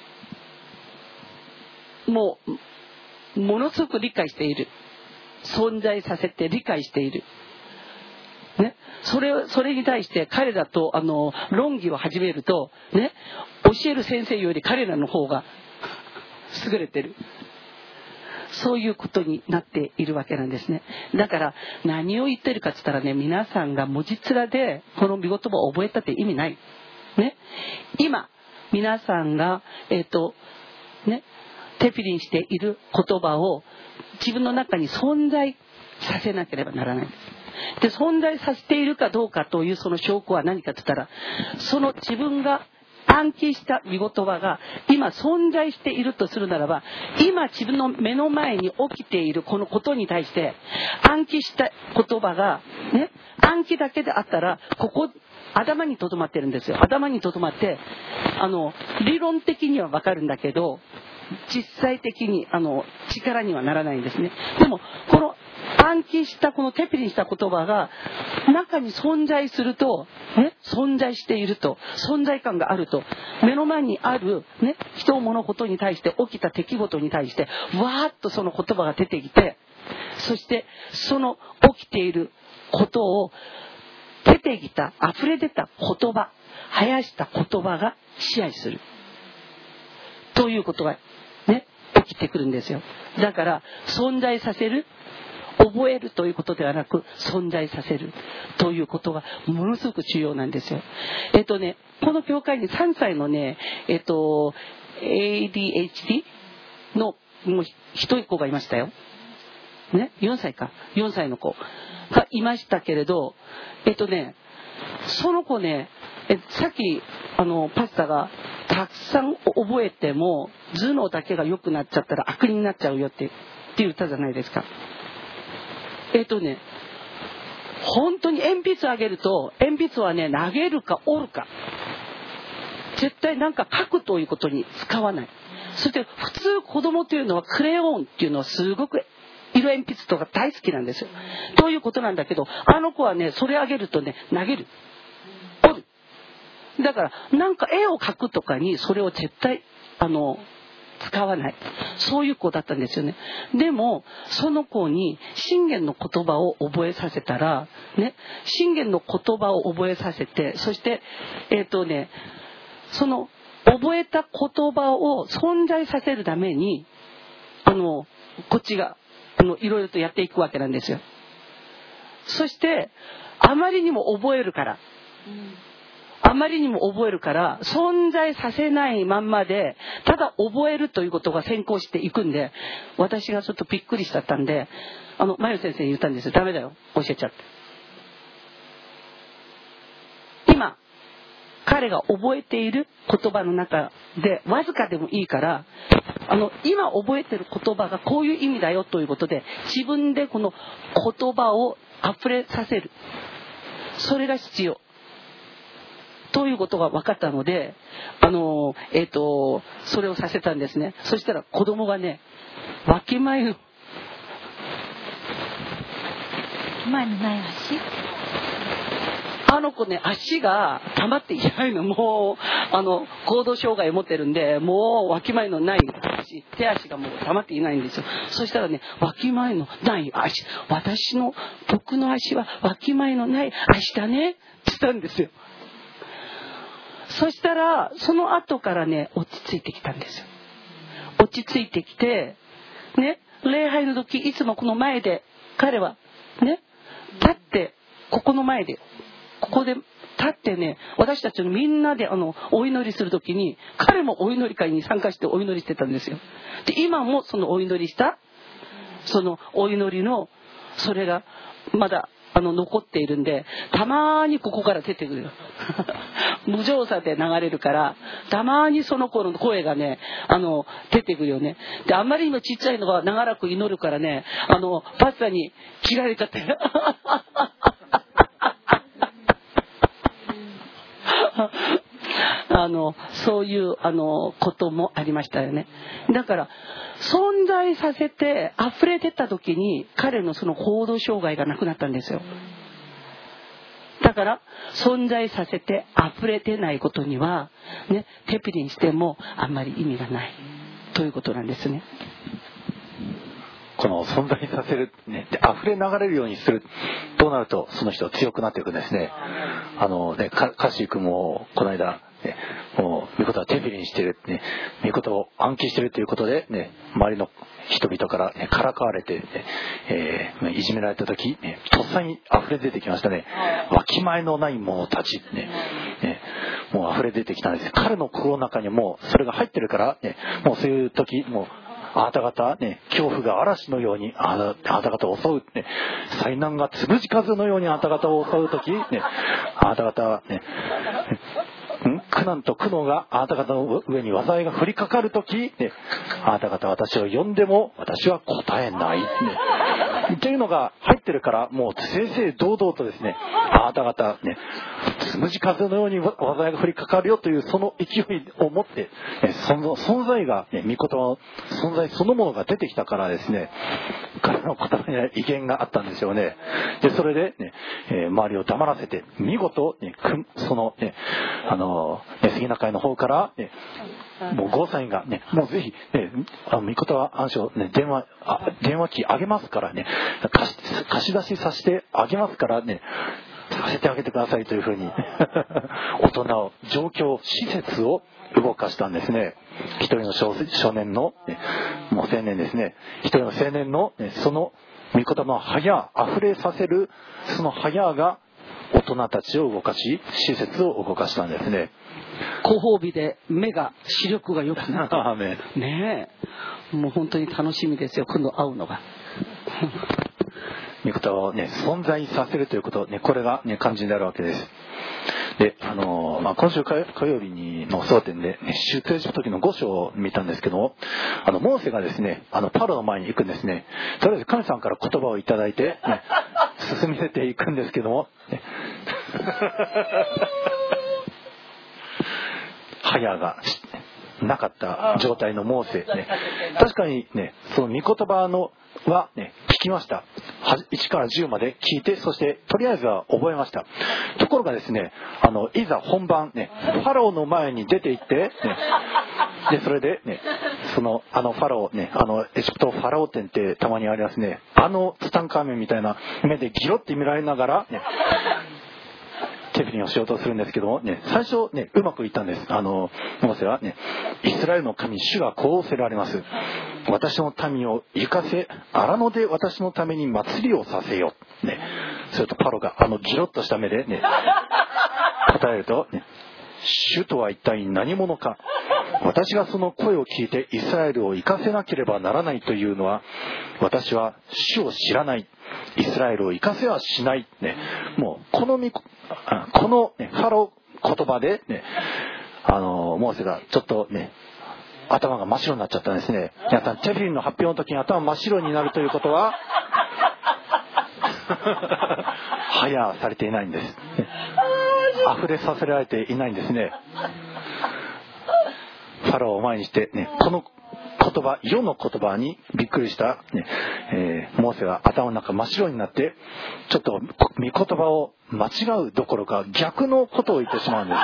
ものすごく理解している、存在させて理解しているね。それに対して彼らと論議を始めるとね、教える先生より彼らの方が優れてる、そういうことになっているわけなんですね。だから何を言ってるかって言ったらね、皆さんが文字面でこの御言葉を覚えたって意味ないね。今皆さんがテピリンしている言葉を自分の中に存在させなければならないんです。で、存在させているかどうかというその証拠は何かと言ったら、その自分が暗記した御言葉が今存在しているとするならば、今自分の目の前に起きているこのことに対して暗記した言葉がね、暗記だけであったらここ頭にとどまってるんですよ。頭にとどまって理論的には分かるんだけど、実際的に力にはならないんですね。でもこの暗記したこのテピリンした言葉が中に存在すると、ね、存在していると、存在感があると、目の前にある、ね、人物事に対して起きた出来事に対してわーっとその言葉が出てきて、そしてその起きていることを出てきた溢れ出た言葉、生やした言葉が支配するということがね起きてくるんですよ。だから存在させる、覚えるということではなく存在させるということがものすごく重要なんですよ。この教会に3歳のねADHD のもう一子がいましたよ。ね、4歳の子がいましたけれど、その子ね、さっきパスタがたくさん覚えても頭脳だけが良くなっちゃったら悪になっちゃうよって言ったじゃないですか。本当に鉛筆あげると、鉛筆はね投げるか折るか、絶対なんか書くということに使わない。そして普通子供というのはクレヨンっていうのはすごく色鉛筆とか大好きなんですよ。ということなんだけど、あの子はねそれあげるとね投げる、折る。だからなんか絵を描くとかにそれを絶対使わない、そういう子だったんですよね。でもその子に信玄の言葉を覚えさせたらね、信玄の言葉を覚えさせて、そしてその覚えた言葉を存在させるためにこっちがいろいろとやっていくわけなんですよ。そしてあまりにも覚えるから、存在させないまんまでただ覚えるということが先行していくんで、私がちょっとびっくりしちゃったんで、マヨ先生に言ったんですよ。ダメだよ、教えちゃって。今彼が覚えている言葉の中でわずかでもいいから、今覚えてる言葉がこういう意味だよということで、自分でこの言葉を溢れさせる、それが必要ということが分かったので、それをさせたんですね。そしたら子供がね、わきまえの前のない足、 子ね、足が溜まっていないの。もう行動障害を持ってるんで、もうわきまえのない足、手足がもう溜まっていないんですよ。そしたらね、わきまえのない足、僕の足はわきまえのない足だねって言ったんですよ。そしたらその後からね、落ち着いてきたんですよ。落ち着いてきてね、礼拝の時いつもこの前で彼はね、立って、ここで立ってね、私たちのみんなでお祈りするときに、彼もお祈り会に参加してお祈りしてたんですよ。で、今もそのお祈りしたそのお祈りのそれがまだ残っているんで、たまにここから出てくる無造作で流れるから、たまにその子の声がね出てくるよね。で、あんまりにもちっちゃいのが長らく祈るからね、パスタに切られちゃってそういうこともありましたよね。だから存在させて溢れてった時に、彼のその行動障害がなくなったんですよ。だから存在させて溢れてないことにはね、テピリンしてもあんまり意味がないということなんですね。 この存在させる、ね、で溢れ流れるようにするとなると、その人は強くなっていくんですね。カシー君もこの間、ね、もう御言葉をテフィリにしてる、ね、御言葉を暗記してるということで、ね、周りの人々から、ね、からかわれて、ね、いじめられた時、ね、とっさに溢れ出てきましたね。わきまえのない者たち、ね、もう溢れ出てきたんです。彼の心の中にもそれが入ってるから、ね、もうそういう時もうあなた方、ね、恐怖が嵐のようにあなた方を襲う、ね、災難がつむじ風のようにあなた方を襲う時、ね、あなた方、ね、苦難と苦悩があなた方の上に災いが降りかかる時、ね、あなた方私を呼んでも私は答えない、ね、っていうのが入ってるから、もう正々堂々とですね、あなた方ね、つむじ風のように災いが降りかかるよというその勢いを持って、その存在が、ね、御言葉の存在そのものが出てきたからですね、彼の言葉には威厳があったんですよね。でそれで、ね、周りを黙らせて見事、ね、その、ね、杉中会の方から、ね、もうゴーサインがね、もうぜひ、ね、御言葉暗唱、ね、電話機あげますからね、貸し出しさせてあげますからね、させてあげてくださいというふうに大人を、状況、施設を動かしたんですね。一人の少年の、ね、もう青年ですね、一人の青年の、ね、その御言葉の早溢れさせるその早が大人たちを動かし、施設を動かしたんですね。 ご褒美で視力が良くなったねえ、もう本当に楽しみですよ、今度会うのが御言葉をね、存在させるということ、ね、これが、ね、肝心であるわけです。で、今週火曜日の争点で、ね、出エジプト記の5章を見たんですけども、モーセがですね、パロの前に行くんですね。とりあえず神様から言葉をいただいて、ね、進めていくんですけども、ね早がなかった状態のモーセ、ね、確かにね、その御言葉はね、聞きました。1から10まで聞いて、そしてとりあえずは覚えました。ところがですね、いざ本番ね、ファラオの前に出て行って、ね、でそれでね、 ファラオね、エジプトファラオ展ってたまにありますね。ツタンカーメンみたいな目でギロって見られながら、ね、テフリンをしようとするんですけども、ね、最初ね、うまくいったんです。モーセはね、イスラエルの神、主がこう仰せられます。私の民を行かせ、荒野で私のために祭りをさせよ。ね、それとパロがギロッとした目でね、答えると、ね、主とは一体何者か。私がその声を聞いてイスラエルを行かせなければならないというのは、私は主を知らない。イスラエルを行かせはしない。ね、もうこのね、ファロー言葉で、ね、モーセがちょっとね、頭が真っ白になっちゃったんですね。皆さん、テフィリンの発表の時に頭真っ白になるということは、ハヤされていないんです。溢れさせられていないんですね。ファラオを前にしてね、この言葉、世の言葉にびっくりした、ね、モーセが頭の中真っ白になって、ちょっと御言葉を間違うどころか逆のことを言ってしまうんです。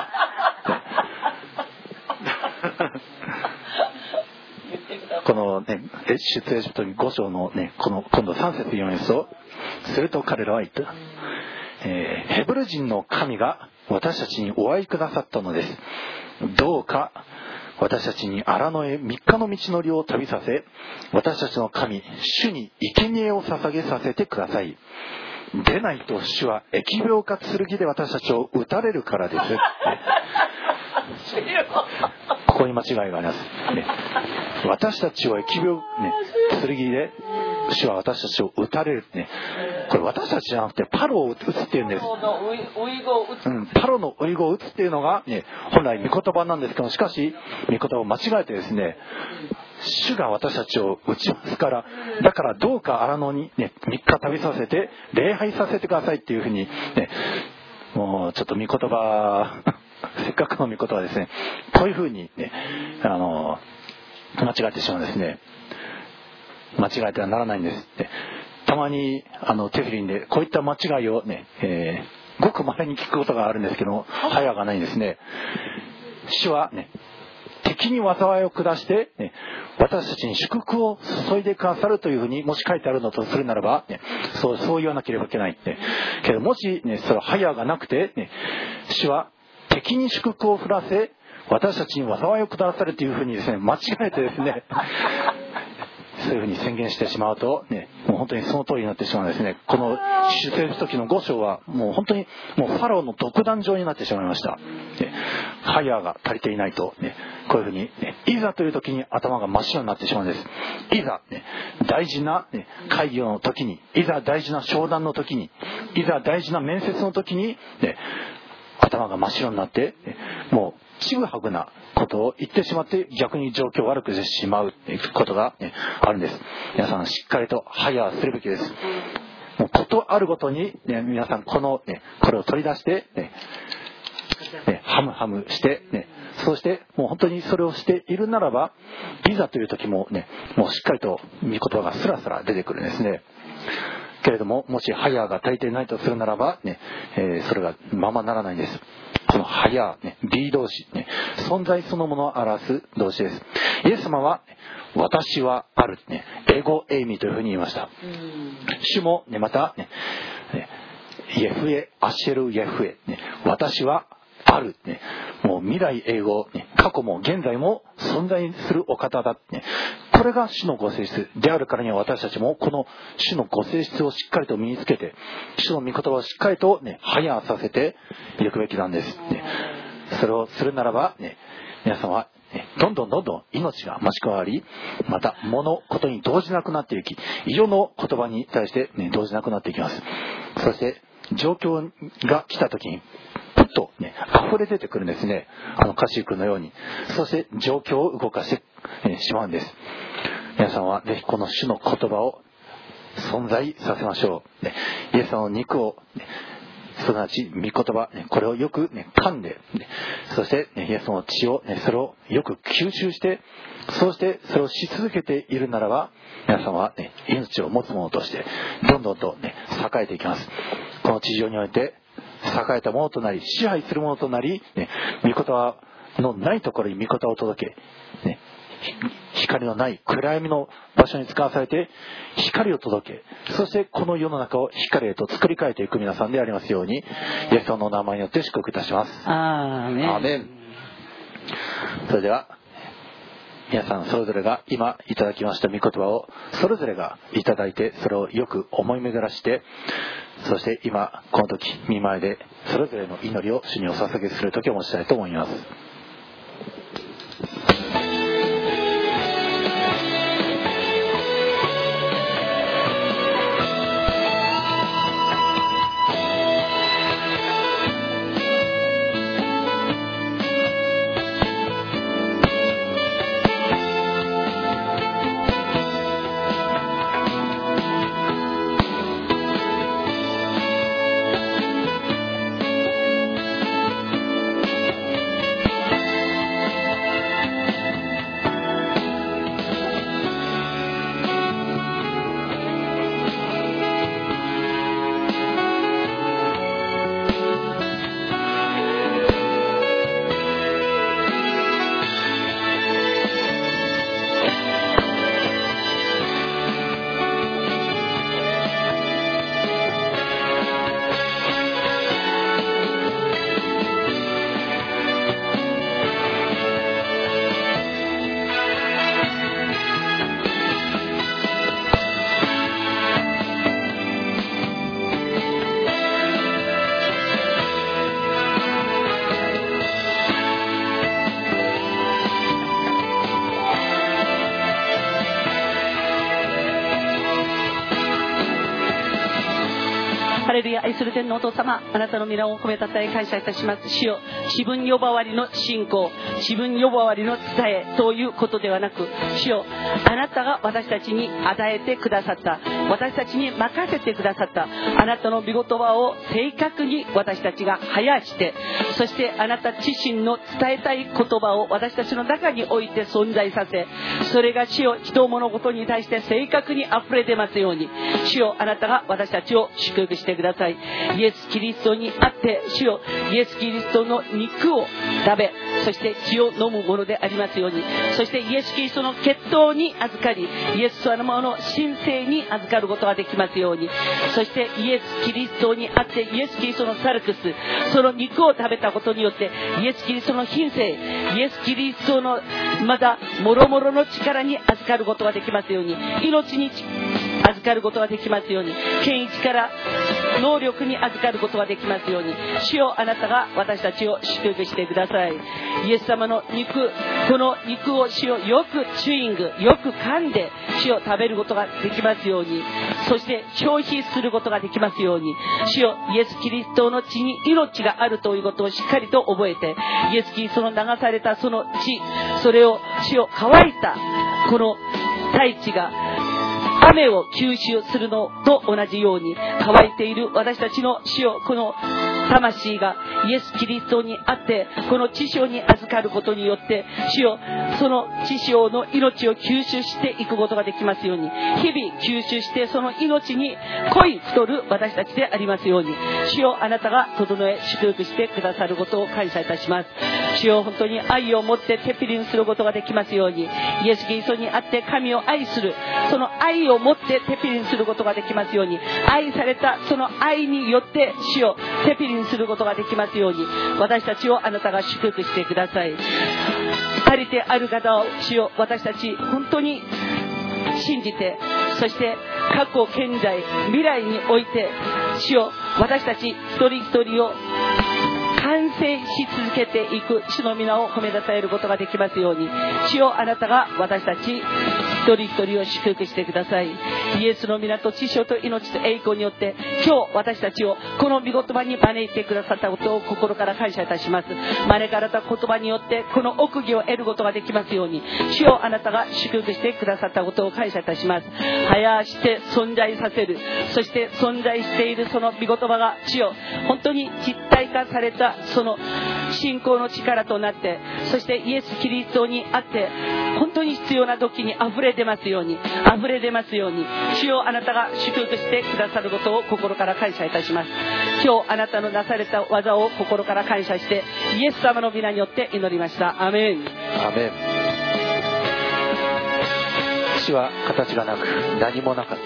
このね、出エジプトに5章のね、今度3節4節を、すると彼らは言った。ヘブル人の神が私たちにお会いくださったのです。どうか私たちに荒野へ3日の道のりを旅させ、私たちの神、主に生贄を捧げさせてください。でないと主は疫病か剣で私たちを撃たれるからです。ここに間違いがあります。ね、私たちを疫病、ね、剣で主は私たちを撃たれる、ね、これ私たちじゃなくてパロを撃つっていうんです。パロの遺語を撃つっていうのが、ね、本来御言葉なんですけど、しかし御言葉を間違えてですね、主が私たちを撃ちますから、だからどうか荒野に、ね、3日旅させて礼拝させてくださいっていうふうに、ね、もうちょっと御言葉せっかくの御言葉ですね、こういうふうに、ね、間違えてしまうんですね。間違えてはならないんですって。たまにテフィリンでこういった間違いをね、ごく稀に聞くことがあるんですけども、ハヤがないんですね。主はね、敵に災いを下して、ね、私たちに祝福を注いでくださるというふうにもし書いてあるのとするならば、ね、そう言わなければいけないって。けどもし、ね、それはハヤがなくて、ね、主は敵に祝福を降らせ私たちに災いを下さるというふうにですね、間違えてですねそういうふうに宣言してしまうと、ね、もう本当にその通りになってしまうんですね。この出エジプト記の5章はもう本当にもうファローの独壇場になってしまいました。ね、ハヤが足りていないと、ね、こういうふうに、ね、いざという時に頭が真っ白になってしまうんです。いざ、ね、大事な、ね、会議の時に、いざ大事な商談の時に、いざ大事な面接の時に、ね、頭が真っ白になって、ね、もうちぐはぐなことを言ってしまって逆に状況を悪くしてしまうことが、ね、あるんです。皆さんしっかりとハヤするべきです。もうことあるごとに、ね、皆さんこれを取り出して、ね、ハムして、ね、そしてもう本当にそれをしているならば、いざという時もね、もうしっかりと御言葉がスラスラ出てくるんですね。けれども、もしハヤが足りていないとするならば、ね、それがままならないんです。このハヤ、ね、B 動詞、ね、存在そのものを表す動詞です。イエス様は私はある、ね、エゴエイミというふうに言いました。主も、ね、また、ね、イエフエ、アシェルイエフエ、ね、私はある、ね、もう未来永劫、ね、過去も現在も存在するお方だ、ね、これが主のご性質であるからには、私たちもこの主のご性質をしっかりと身につけて、主の御言葉をしっかりと、ね、ハヤさせていくべきなんです、ね。それをするならば、ね、皆さんは、ね、どんどん命が増し加わり、また物事に動じなくなっていき、世の言葉に対して、ね、動じなくなっていきます。そして状況が来た時にプッと、ね、溢れ出てくるんですね。カシー君のように。そして状況を動かして、しまうんです。皆さんはぜひこの主の言葉を存在させましょう。ね、イエス様の肉を、ね、すなわち御言葉、ね、これをよく、ね、噛んで、ね、そして、ね、イエス様の血を、ね、それをよく吸収して、そしてそれをし続けているならば、皆さんは、ね、命を持つものとしてどんどんと、ね、栄えていきます。この地上において栄えたものとなり、支配するものとなり、ね、御言葉のないところに御言葉を届け、ね、 光のない暗闇の場所に使わされて光を届け、そしてこの世の中を光へと作り変えていく皆さんでありますように、イエス様の名前によって祝福いたします。 アーメン。 アーメン。それでは皆さんそれぞれが今いただきました御言葉をそれぞれがいただいて、それをよく思い巡らして、そして今この時御前でそれぞれの祈りを主にお捧げする時を持ちたいと思います。 ハレルヤ。愛する天のお父様、あなたの皆を褒めたたえ感謝いたします。主よ、自分呼ばわりの信仰、自分呼ばわりの伝えということではなく、主よ、あなたが私たちに与えてくださった、私たちに任せてくださったあなたの御言葉を正確に私たちが囃して、そしてあなた自身の伝えたい言葉を私たちの中に置いて存在させ、それが主よ、人物事に対して正確に溢れ出ますように、主よ、あなたが私たちを祝福してください。イエス・キリストにあって、主よ、イエス・キリストの肉を食べ、そして血を飲むものでありますように、そしてイエス・キリストの血統に預かり、イエス様の神聖に預かることができますように、そしてイエス・キリストにあって、イエス・キリストのサルクス、その肉を食べたことによって、イエス・キリストの品性、イエス・キリストのまだもろもろの力に預かることができますように、命に預かることができますように、権威力能力に預かることができますように、主よ、あなたが私たちを祝福してください。イエス様の肉、この肉を主よ、よくチューイング、よく噛んで主を食べることができますように、そして消費することができますように、主よ、イエス・キリストの血に命があるということをしっかりと覚えて、イエス・キリストの流されたその血、それを主よ、乾いたこの大地が雨を吸収するのと同じように、乾いている私たちの主よ、この魂がイエス・キリストにあって、この血潮に預かることによって、主よ、その血潮の命を吸収していくことができますように、日々吸収してその命に濃い太る私たちでありますように、主よ、あなたが整え祝福してくださることを感謝いたします。主よ、本当に愛を持ってテピリンすることができますように、イエス・キリストにあって神を愛する、その愛を持ってテピリンすることができますように、愛されたその愛によって主をテピリンすることができますように、私たちをあなたが祝福してください。ありてある方を主を私たち本当に信じて、そして過去現在未来において主を私たち一人一人を完成し続けていく主の皆を褒めたたえることができますように、主よ、あなたが私たち一人一人を祝福してください。イエスの皆と知性と命と栄光によって今日私たちをこの御言葉に招いてくださったことを心から感謝いたします。招かれた言葉によってこの奥義を得ることができますように、主よ、あなたが祝福してくださったことを感謝いたします。早して存在させる、そして存在しているその御言葉が主よ、本当に実体化されたその信仰の力となって、そしてイエス・キリストにあって本当に必要な時に溢れ出ますように、溢れ出ますように、主よ、あなたが祝福してくださることを心から感謝いたします。今日あなたのなされた技を心から感謝して、イエス様の皆によって祈りました。アメン。 アメン。 地は形がなく何もなかった。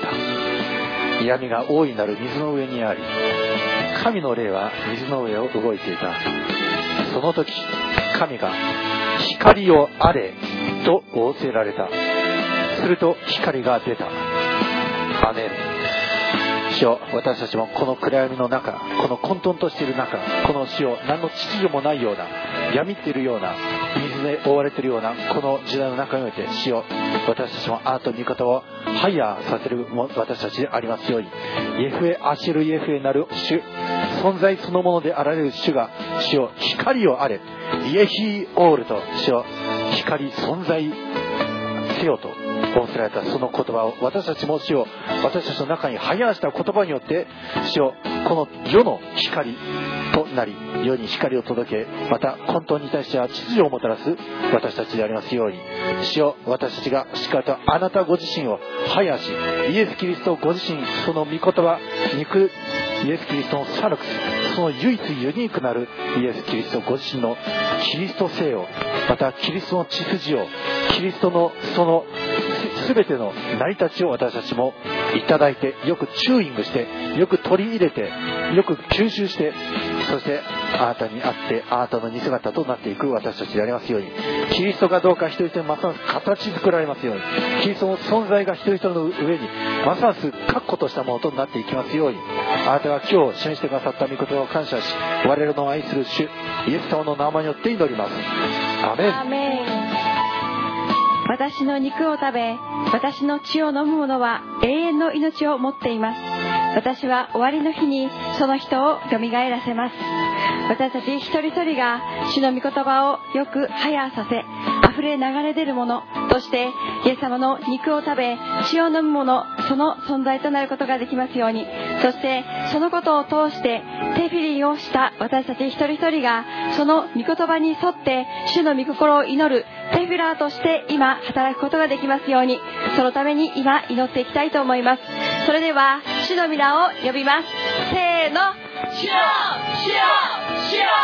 闇が大いなる水の上にあり、神の霊は水の上を動いていた。その時神が光をあれと仰せられた。すると光が出た。アメン。主よ、私たちもこの暗闇の中、この混沌としている中、この主よ、何の秩序もないような、闇っているような、水で覆われているようなこの時代の中において、主よ、私たちもあなたの御方をハイヤーさせる私たちでありますように。イエフエアシェルイエフエなる主、存在そのものであられる主が、主よ、光をあれ、イエヒオールと、主よ、光存在せよと仰せられたその言葉を、私たちも主よ、私たちの中にハイヤーした言葉によって、主よ、この世の光となり、世に光を届け、また混沌に対しては秩序をもたらす私たちでありますように。主よ、私たちがしっかりとあなたご自身をハイヤーし、イエス・キリストご自身、その御言葉、肉イエス・キリストのサルクス、その唯一ユニークなるイエス・キリストご自身のキリスト性を、またキリストの血筋を、キリストのその全ての成り立ちを私たちもいただいて、よくチューイングして、よく取り入れて、よく吸収して、そしてあなたにあってあなたの似姿となっていく私たちでありますように。キリストがどうか一人一人ますます形作られますように。キリストの存在が一人一人の上にますます確固としたものとなっていきますように。あなたが今日示してくださった御言葉を感謝し、我々の愛する主イエス様の名前によって祈ります。アメン。 アメン。私の肉を食べ、私の血を飲む者は永遠の命を持っています。私は終わりの日にその人を蘇らせます。私たち一人一人が主の御言葉をよくハヤーさせ、溢れ流れ出るものとしてイエス様の肉を食べ血を飲む者、その存在となることができますように。そしてそのことを通してテフィリンをした私たち一人一人がその御言葉に沿って主の御心を祈るテフィラーとして今働くことができますように。そのために今祈っていきたいと思います。それでは主の皆を呼びます。せーの、主よ、主よ、主よ。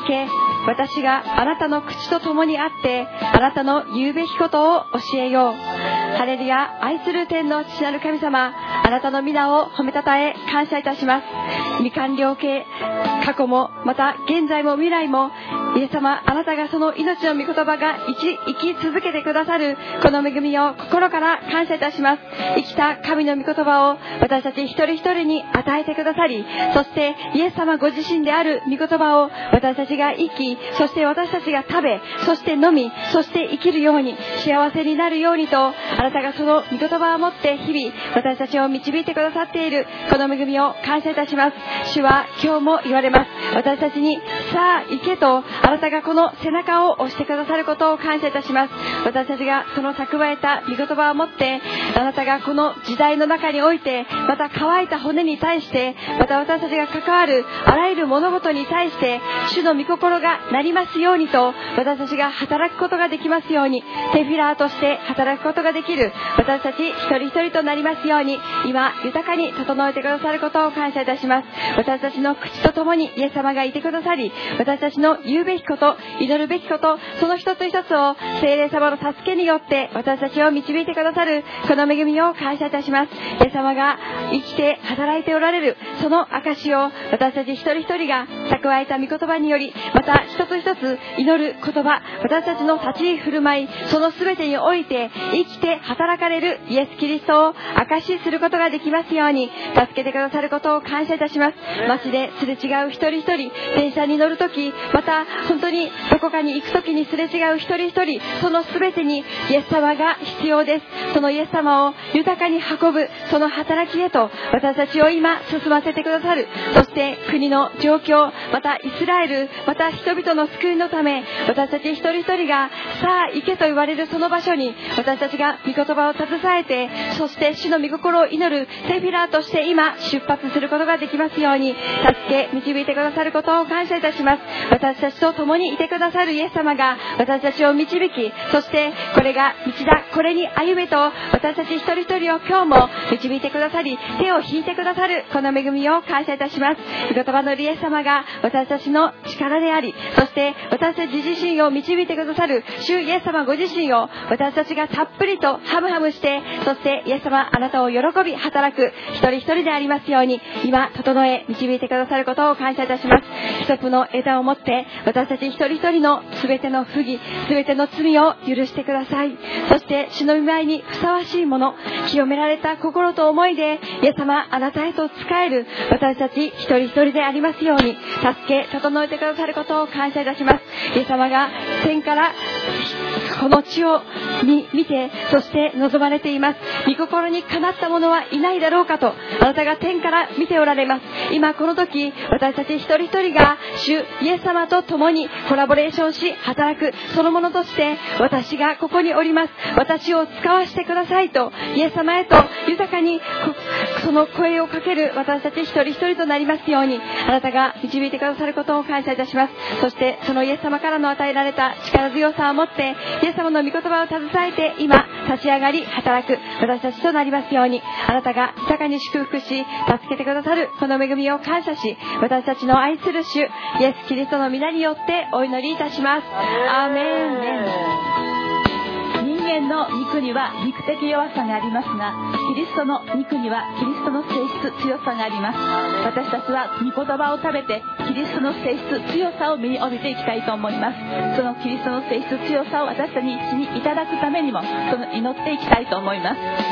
け、私があなたの口と共にあってあなたの言うべきことを教えよう。ハレルヤ。愛する天の父なる神様、あなたの皆を褒めたたえ感謝いたします。未完了形、過去もまた現在も未来も、イエス様、あなたがその命の御言葉が生き続けてくださるこの恵みを心から感謝いたします。生きた神の御言葉を私たち一人一人に与えてくださり、そしてイエス様ご自身である御言葉を私たちが生き、そして私たちが食べ、そして飲み、そして生きるように、幸せになるようにと、あなたがその御言葉をもって日々私たちを導いてくださっているこの恵みを感謝いたします。主は今日も言われます。私たちにさあ行けと、あなたがこの背中を押してくださることを感謝いたします。私たちがその蓄えた御言葉をもって、あなたがこの時代の中において、また乾いた骨に対して、また私たちが関わるあらゆる物事に対して主の御心がなりますようにと、私たちが働くことができますように、テフィラーとして働くことができる私たち一人一人となりますように、今豊かに整えてくださることを感謝いたします。私たちの口とともにイエス様がいてくださり、私たちの言うべきこと、祈るべきこと、その一つ一つを聖霊様の助けによって私たちを導いてくださるこの恵みを感謝いたします。イエス様が生きて働いておられるその証を私たち一人一人が蓄えた御言葉により、また一つ一つ祈る言葉、私たちの立ち居振る舞い、その全てにおいて生きて働かれるイエス・キリストを証しすることができますように、助けてくださることを感謝いたします。街ですれ違う一人一人、電車に乗るとき、また本当にどこかに行くときにすれ違う一人一人、その全てにイエス様が必要です。そのイエス様を豊かに運ぶその働きへと私たちを今進ませてくださる。そして国の状況、またイスラエル、また人々の救いのため、私たち一人一人がさあ行けと言われるその場所に私たちが御言葉を携えて、そして主の御心を祈るテフィラーとして今出発することができますように、助け導いてくださることを感謝いたします。私たちと共にいてくださるイエス様が私たちを導き、そしてこれが道だ、これに歩めと私たち一人一人を今日も導いてくださり、手を引いてくださるこの恵みを感謝いたします。御言葉のイエス様が私たちの力であり、そして私たち自身を導いてくださる主イエス様ご自身を私たちがたっぷりとハムハムして、そしてイエス様あなたを喜び働く一人一人でありますように、今整え導いてくださることを感謝いたします。一つの枝を持って私たち一人一人の全ての不義、全ての罪を許してください。そして主の御前にふさわしいもの、清められた心と思いでイエス様あなたへと仕える私たち一人一人でありますように、助け整えてくださることを感謝いたします。イエス様が天からこの地を見て、そして望まれています。御心にかなった者はいないだろうかとあなたが天から見ておられます。今この時私たち一人一人が主イエス様と共にコラボレーションし働くそのものとして、私がここにおります、私を使わせてくださいとイエス様へと豊かにその声をかける私たち一人一人となりますように、あなたが導いてくださることを感謝いたします。そしてそのイエス様からの与えられた力強さを持ってイエス様の御言葉を携えて今立ち上がり働く私たちとなりますように、あなたが豊かに祝福し助けてくださるこの恵みを感謝し、私たちの愛する主イエス・キリストの皆によってお祈りいたします。アーメン。 人間の肉には肉的弱さがありますが、キリストの肉にはキリストの性質、強さがあります。私たちは御言葉を食べてキリストの性質、強さを身に帯びていきたいと思います。そのキリストの性質、強さを私たちにいただくためにもその祈っていきたいと思います。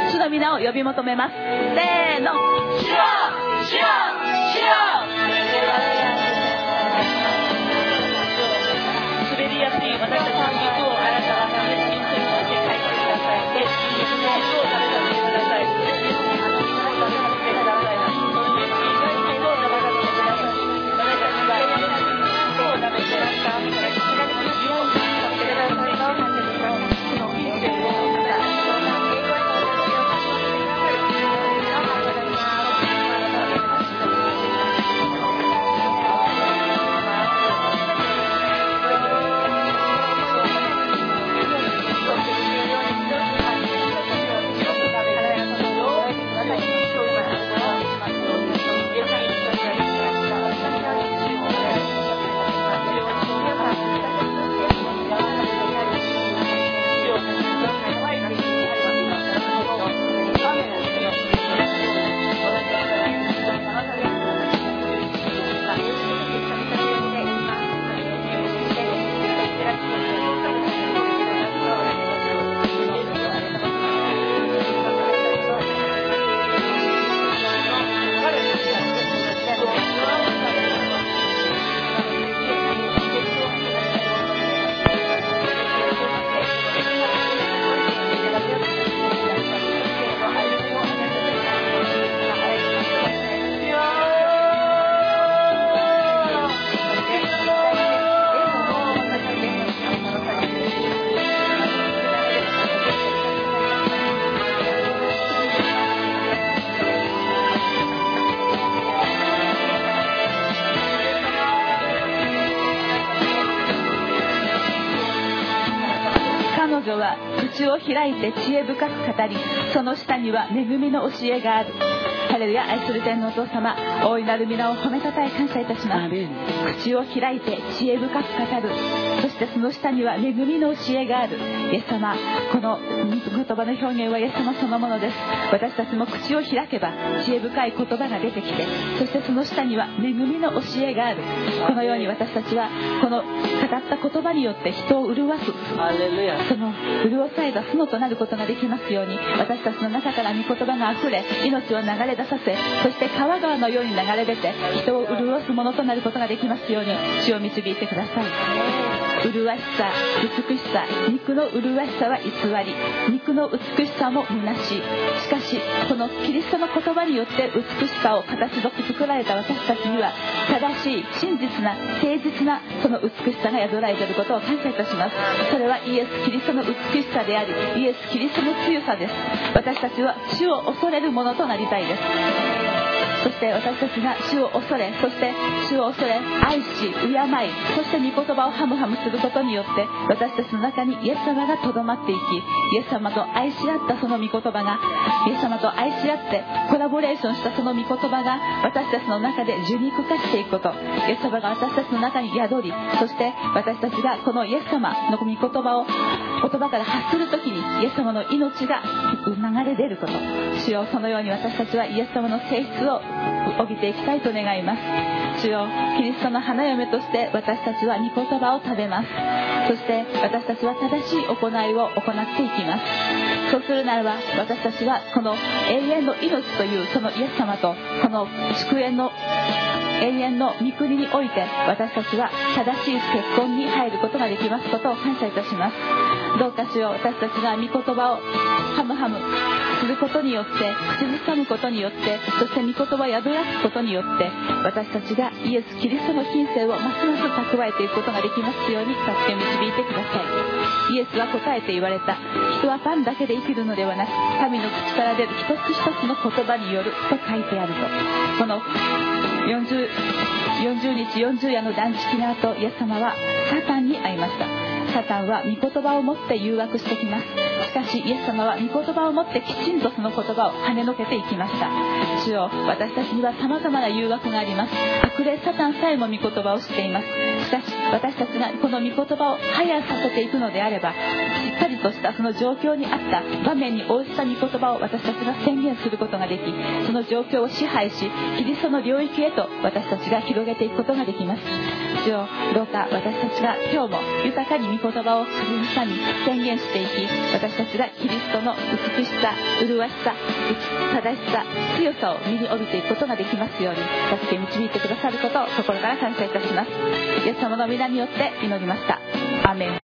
主の皆を呼び求めます。せーの、主よ、主よ、主よ。滑りやすい私たちの肉をあなたは彼女は口を開いて知恵深く語り、その下には恵みの教えがある。ハレルヤ。愛する天のお父様、大いなる皆を褒めたたえ感謝いたします。口を開いて知恵深く語る、そしてその下には恵みの教えがある。イエス様、この言葉の表現はイエス様そのものです。私たちも口を開けば知恵深い言葉が出てきて、そしてその下には恵みの教えがある。このように私たちはこの語った言葉によって人を潤す、その潤された園となることができますように、私たちの中から御言葉があふれ、命を流れ出させ、そして川川のように流れ出て人を潤すものとなることができますように、主を導いてください。麗しさ、美しさ、肉の麗しさは偽り、肉の美しさも虚しい。しかしこのキリストの言葉によって美しさを形作作られた私たちには、正しい真実な誠実なその美しさが宿られていることを感謝いたします。それはイエス・キリストの美しさであり、イエス・キリストの強さです。私たちは主を恐れるものとなりたいです。そして私たちが主を恐れ、そして主を恐れ愛し敬い、そして御言葉をハムハムすることによって、私たちの中にイエス様がとどまっていき、イエス様と愛し合ったその御言葉が、イエス様と愛し合ってコラボレーションしたその御言葉が私たちの中で受肉化していくこと、イエス様が私たちの中に宿り、そして私たちがこのイエス様の御言葉を言葉から発するときにイエス様の命が流れ出ること、主よ、そのように私たちはイエス様の性質を帯びていきたいと願います。主よ、キリストの花嫁として私たちは御言葉を食べます。そして私たちは正しい行いを行っていきます。そうするならば私たちはこの永遠の命というそのイエス様とこの祝宴の永遠の御国において、私たちは正しい結婚に入ることができますことを感謝いたします。どうかしよう、私たちが御言葉をハムハムすることによって、口ずさむことによって、そして御言葉を宿らすことによって、私たちがイエス・キリストの品性をますます蓄えていくことができますように助け導いてください。イエスは答えて言われた。人はパンだけで生きるのではなく、神の口から出る一つ一つの言葉によると書いてあると。この40日40夜の断食の後、イエス様はサタンに会いました。サタンは御言葉を持って誘惑してきます。しかしイエス様は御言葉を持ってきちんとその言葉を跳ねのけていきました。主よ、私たちには様々な誘惑があります。悪霊サタンさえも御言葉を知っています。しかし私たちがこの御言葉を早させていくのであれば、しっかりとしたその状況に合った場面に応じた御言葉を私たちが宣言することができ、その状況を支配し、キリストの領域へと私たちが広げていくことができます。主よ、どうか私たちが今日も豊かに御言葉を神様に宣言していき、私たちがキリストの美しさ、麗しさ、正しさ、強さを身に帯びていくことができますように助け導いてくださることを心から感謝いたします。イエス様の皆によって祈りました。アーメン。